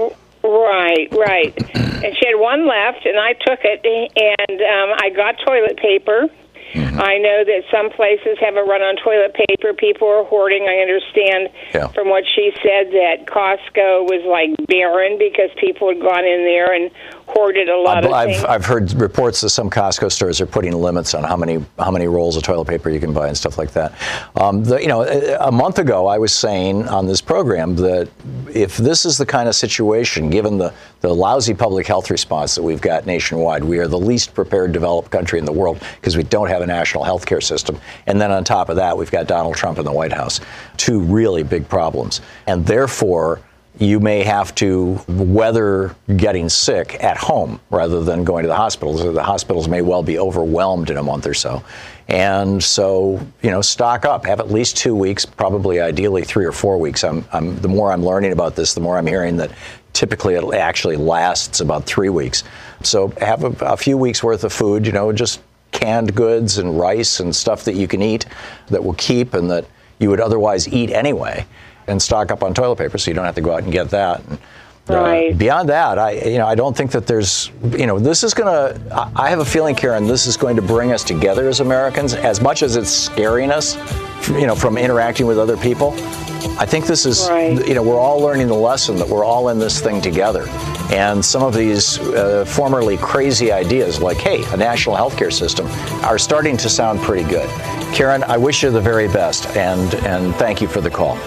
Speaker 20: right, right. And she had one left, and I took it, and um, I got toilet paper. Mm-hmm. I know that some places have a run on toilet paper. People are hoarding. I understand yeah. from what she said that Costco was like barren because people had gone in there and hoarded a lot
Speaker 4: I've,
Speaker 20: of
Speaker 4: I've,
Speaker 20: things.
Speaker 4: I've heard reports that some Costco stores are putting limits on how many how many rolls of toilet paper you can buy and stuff like that. Um, the, you know, a month ago I was saying on this program that if this is the kind of situation, given the, the lousy public health response that we've got nationwide, we are the least prepared developed country in the world because we don't have a national health care system. And then on top of that, we've got Donald Trump in the White House. Two really big problems. And therefore, you may have to weather getting sick at home rather than going to the hospitals. The hospitals may well be overwhelmed in a month or so. And so, you know, stock up. Have at least two weeks, probably ideally three or four weeks. I'm, I'm, the more I'm learning about this, the more I'm hearing that typically it actually lasts about three weeks. So have a, a few weeks worth of food, you know, just canned goods and rice and stuff that you can eat that will keep and that you would otherwise eat anyway. And stock up on toilet paper so you don't have to go out and get that. And, uh,
Speaker 20: right.
Speaker 4: Beyond that, I you know I don't think that there's you know this is gonna. I have a feeling, Karen, this is going to bring us together as Americans. As much as it's scaring us, you know, from interacting with other people, I think this is right. you know we're all learning the lesson that we're all in this thing together. And some of these uh, formerly crazy ideas, like hey, a national healthcare system, are starting to sound pretty good. Karen, I wish you the very best, and and thank you for the call.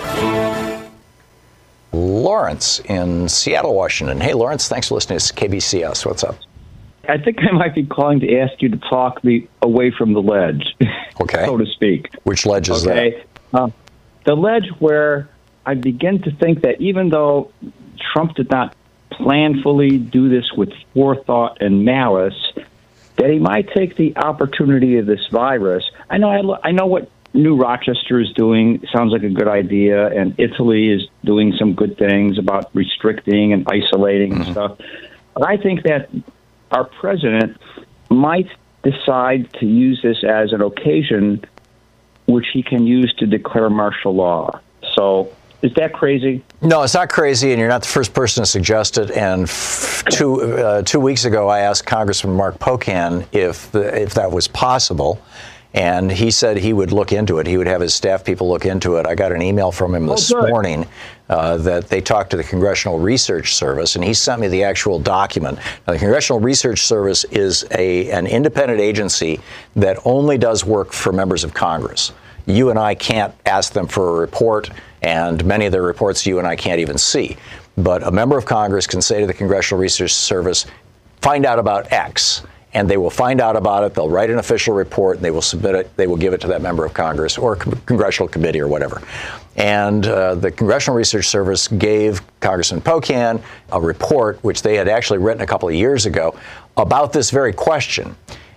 Speaker 4: Lawrence in Seattle, Washington. Hey, Lawrence, thanks for listening to K B C S. What's up?
Speaker 21: I think I might be calling to ask you to talk me away from the ledge,
Speaker 4: okay,
Speaker 21: so to speak.
Speaker 4: Which ledge is
Speaker 21: okay. that? Uh, the ledge where I begin to think that even though Trump did not planfully do this with forethought and malice, that he might take the opportunity of this virus. I know I, lo- I know what New Rochester is doing sounds like a good idea, and Italy is doing some good things about restricting and isolating mm-hmm. and stuff. But I think that our president might decide to use this as an occasion which he can use to declare martial law. So is that crazy?
Speaker 4: No, it's not crazy, and you're not the first person to suggest it. And f- two uh, two weeks ago, I asked Congressman Mark Pocan if the, if that was possible, and he said he would look into it. He would have his staff people look into it. I got an email from him this oh, morning uh, that they talked to the Congressional Research Service, and he sent me the actual document. Now, the Congressional Research Service is a an independent agency that only does work for members of Congress. You and I can't ask them for a report, and many of their reports you and I can't even see. But a member of Congress can say to the Congressional Research Service, find out about X, and they will find out about it. They'll write an official report, and they will submit it. They will give it to that member of Congress or con- congressional committee or whatever. And uh, the Congressional Research Service gave Congressman Pocan a report, which they had actually written a couple of years ago, about this very question.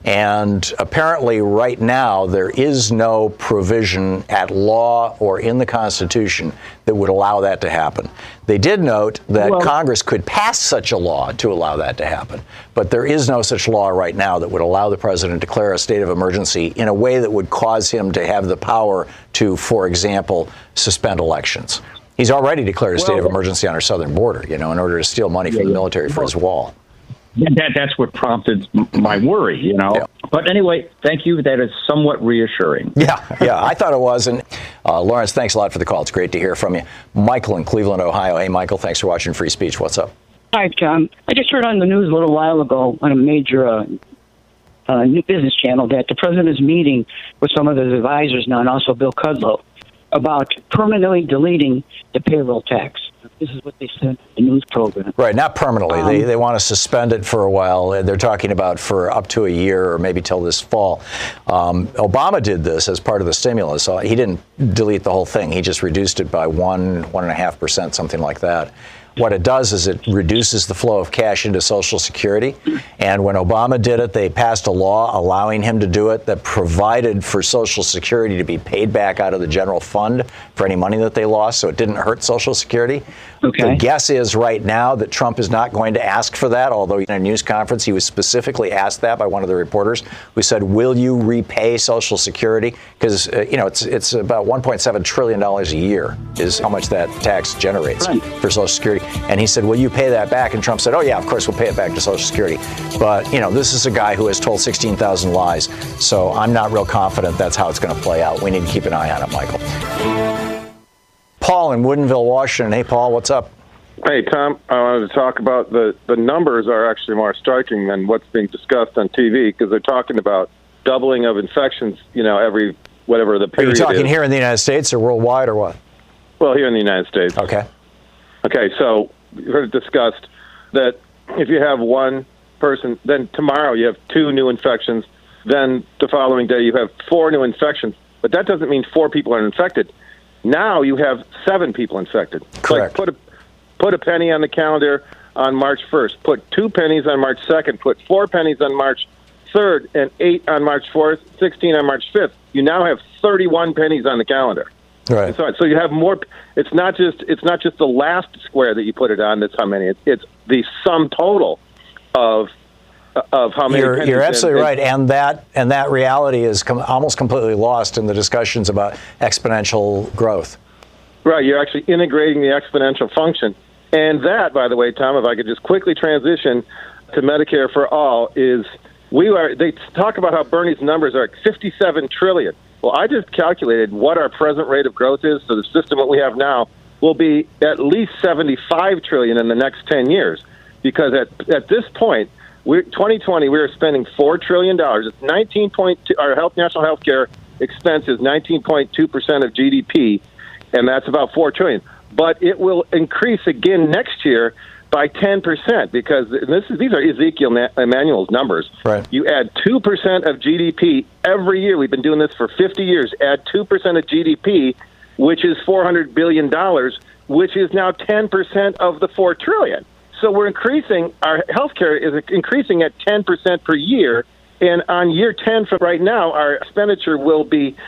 Speaker 4: And apparently right now there is no provision at law or in the Constitution that would allow that to happen. They did note that well, Congress could pass such a law to allow that to happen, but there is no such law right now that would allow the president to declare a state of emergency in a way that would cause him to have the power to, for example, suspend elections. He's already declared a state well, of emergency on our southern border, you know, in order to steal money from yeah, the military for his wall.
Speaker 21: That that's what prompted my worry, you know. Yeah. But anyway, thank you. That is somewhat reassuring.
Speaker 4: Yeah, yeah, I thought it was. And uh, Lawrence, thanks a lot for the call. It's great to hear from you. Michael in Cleveland, Ohio. Hey, Michael, thanks for watching Free Speech. What's up?
Speaker 1: Hi, Tom. I just heard on the news a little while ago on a major uh, uh, new business channel that the president is meeting with some of his advisors now, and also Bill Kudlow, about permanently deleting the payroll tax. This is what they said in the news program.
Speaker 4: Right, not permanently. Um, they they want to suspend it for a while. They're talking about for up to a year or maybe till this fall. Um, Obama did this as part of the stimulus. Uh, he didn't delete the whole thing. He just reduced it by one, one and a half percent, something like that. What it does is it reduces the flow of cash into Social Security. And when Obama did it, they passed a law allowing him to do it that provided for Social Security to be paid back out of the general fund for any money that they lost, so it didn't hurt Social Security. Okay. The guess is right now that Trump is not going to ask for that, although in a news conference he was specifically asked that by one of the reporters who said, will you repay Social Security? Because, uh, you know, it's it's about one point seven trillion dollars a year is how much that tax generates right. for Social Security. And he said, will you pay that back? And Trump said, oh, yeah, of course we'll pay it back to Social Security. But, you know, this is a guy who has told sixteen thousand lies. So I'm not real confident that's how it's going to play out. We need to keep an eye on it, Michael. Paul in Woodinville, Washington. Hey, Paul, what's up?
Speaker 22: Hey, Tom. I wanted to talk about the, the numbers are actually more striking than what's being discussed on T V because they're talking about doubling of infections, you know, every whatever the period is.
Speaker 4: Are you talking
Speaker 22: is.
Speaker 4: here in the United States or worldwide or what?
Speaker 22: Well, here in the United States.
Speaker 4: Okay.
Speaker 22: Okay, so you heard it discussed that if you have one person, then tomorrow you have two new infections, then the following day you have four new infections. But that doesn't mean four people are infected. Now you have seven people infected.
Speaker 4: Correct.
Speaker 22: Like put a put a penny on the calendar on March first. Put two pennies on March second. Put four pennies on March third, and eight on March fourth, sixteen on March fifth. You now have thirty-one pennies on the calendar.
Speaker 4: Right.
Speaker 22: So, so you have more. It's not just it's not just the last square that you put it on. That's how many. It's, it's the sum total of of how many.
Speaker 4: You're, you're absolutely and, right, and that and that reality is com- almost completely lost in the discussions about exponential growth.
Speaker 22: Right. You're actually integrating the exponential function, and that, by the way, Tom, if I could just quickly transition to Medicare for All, is we are. They talk about how Bernie's numbers are fifty-seven trillion. Well, I just calculated what our present rate of growth is. So the system that we have now will be at least seventy-five trillion in the next ten years, because at at this point, we're twenty twenty, we are spending four trillion dollars. It's nineteen point two. Our health national health care expense is nineteen point two percent of G D P, and that's about four trillion. But it will increase again next year by ten percent, because this is, these are Ezekiel Emanuel's numbers.
Speaker 4: Right.
Speaker 22: You add two percent of G D P every year. We've been doing this for fifty years. Add two percent of G D P, which is four hundred billion dollars, which is now ten percent of the four trillion dollars. So we're increasing, our healthcare is increasing at ten percent per year. And on year ten from right now, our expenditure will be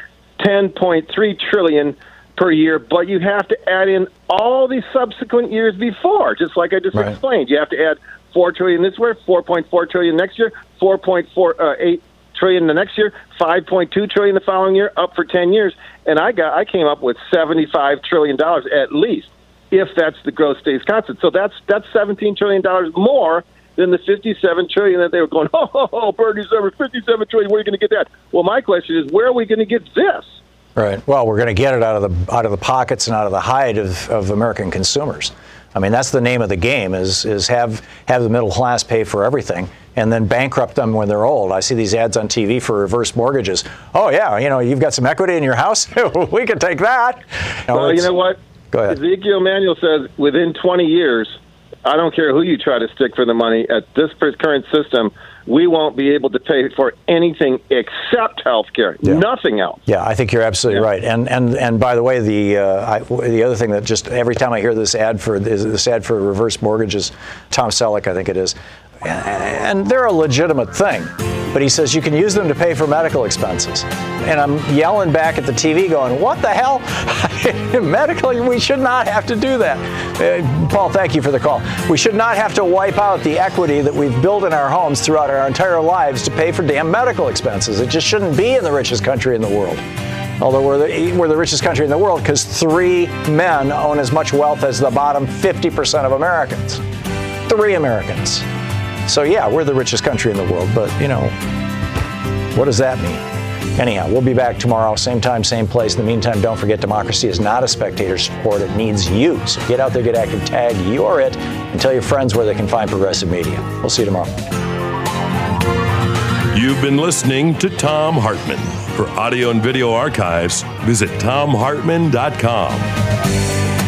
Speaker 22: ten point three trillion dollars per year, but you have to add in all the subsequent years before, just like I just right. explained. You have to add four trillion dollars this year, four point four trillion dollars next year, four point four eight trillion dollars the next year, five point two trillion dollars the following year, up for ten years, and I got I came up with seventy-five trillion dollars at least, if that's the growth stays constant. So that's that's seventeen trillion dollars more than the fifty-seven trillion dollars that they were going, oh, oh, oh Bernie's over fifty-seven trillion dollars, where are you going to get that? Well, my question is, where are we going to get this?
Speaker 4: Right. Well, we're going to get it out of the out of the pockets and out of the hide of, of American consumers. I mean, that's the name of the game, is is have have the middle class pay for everything and then bankrupt them when they're old. I see these ads on T V for reverse mortgages. Oh, yeah, you know, you've got some equity in your house? We can take that. You know,
Speaker 22: well, you know what?
Speaker 4: Go ahead.
Speaker 22: Ezekiel Emanuel says within twenty years, I don't care who you try to stick for the money, at this current system, we won't be able to pay for anything except health care, yeah. nothing else.
Speaker 4: Yeah, I think you're absolutely yeah. right. And and and by the way, the uh, I, the other thing that just every time I hear this ad for this ad for reverse mortgages, Tom Selleck, I think it is, and they're a legitimate thing, but he says you can use them to pay for medical expenses. And I'm yelling back at the T V going, what the hell? Medically, we should not have to do that. Uh, Paul, thank you for the call. We should not have to wipe out the equity that we've built in our homes throughout our entire lives to pay for damn medical expenses. It just shouldn't be in the richest country in the world. Although we're the, we're the richest country in the world because three men own as much wealth as the bottom fifty percent of Americans. Three Americans. So, yeah, we're the richest country in the world, but, you know, what does that mean? Anyhow, we'll be back tomorrow, same time, same place. In the meantime, don't forget, democracy is not a spectator sport. It needs you. So get out there, get active, tag You're It, and tell your friends where they can find Progressive Media. We'll see you tomorrow.
Speaker 3: You've been listening to Thom Hartmann. For audio and video archives, visit thom hartmann dot com.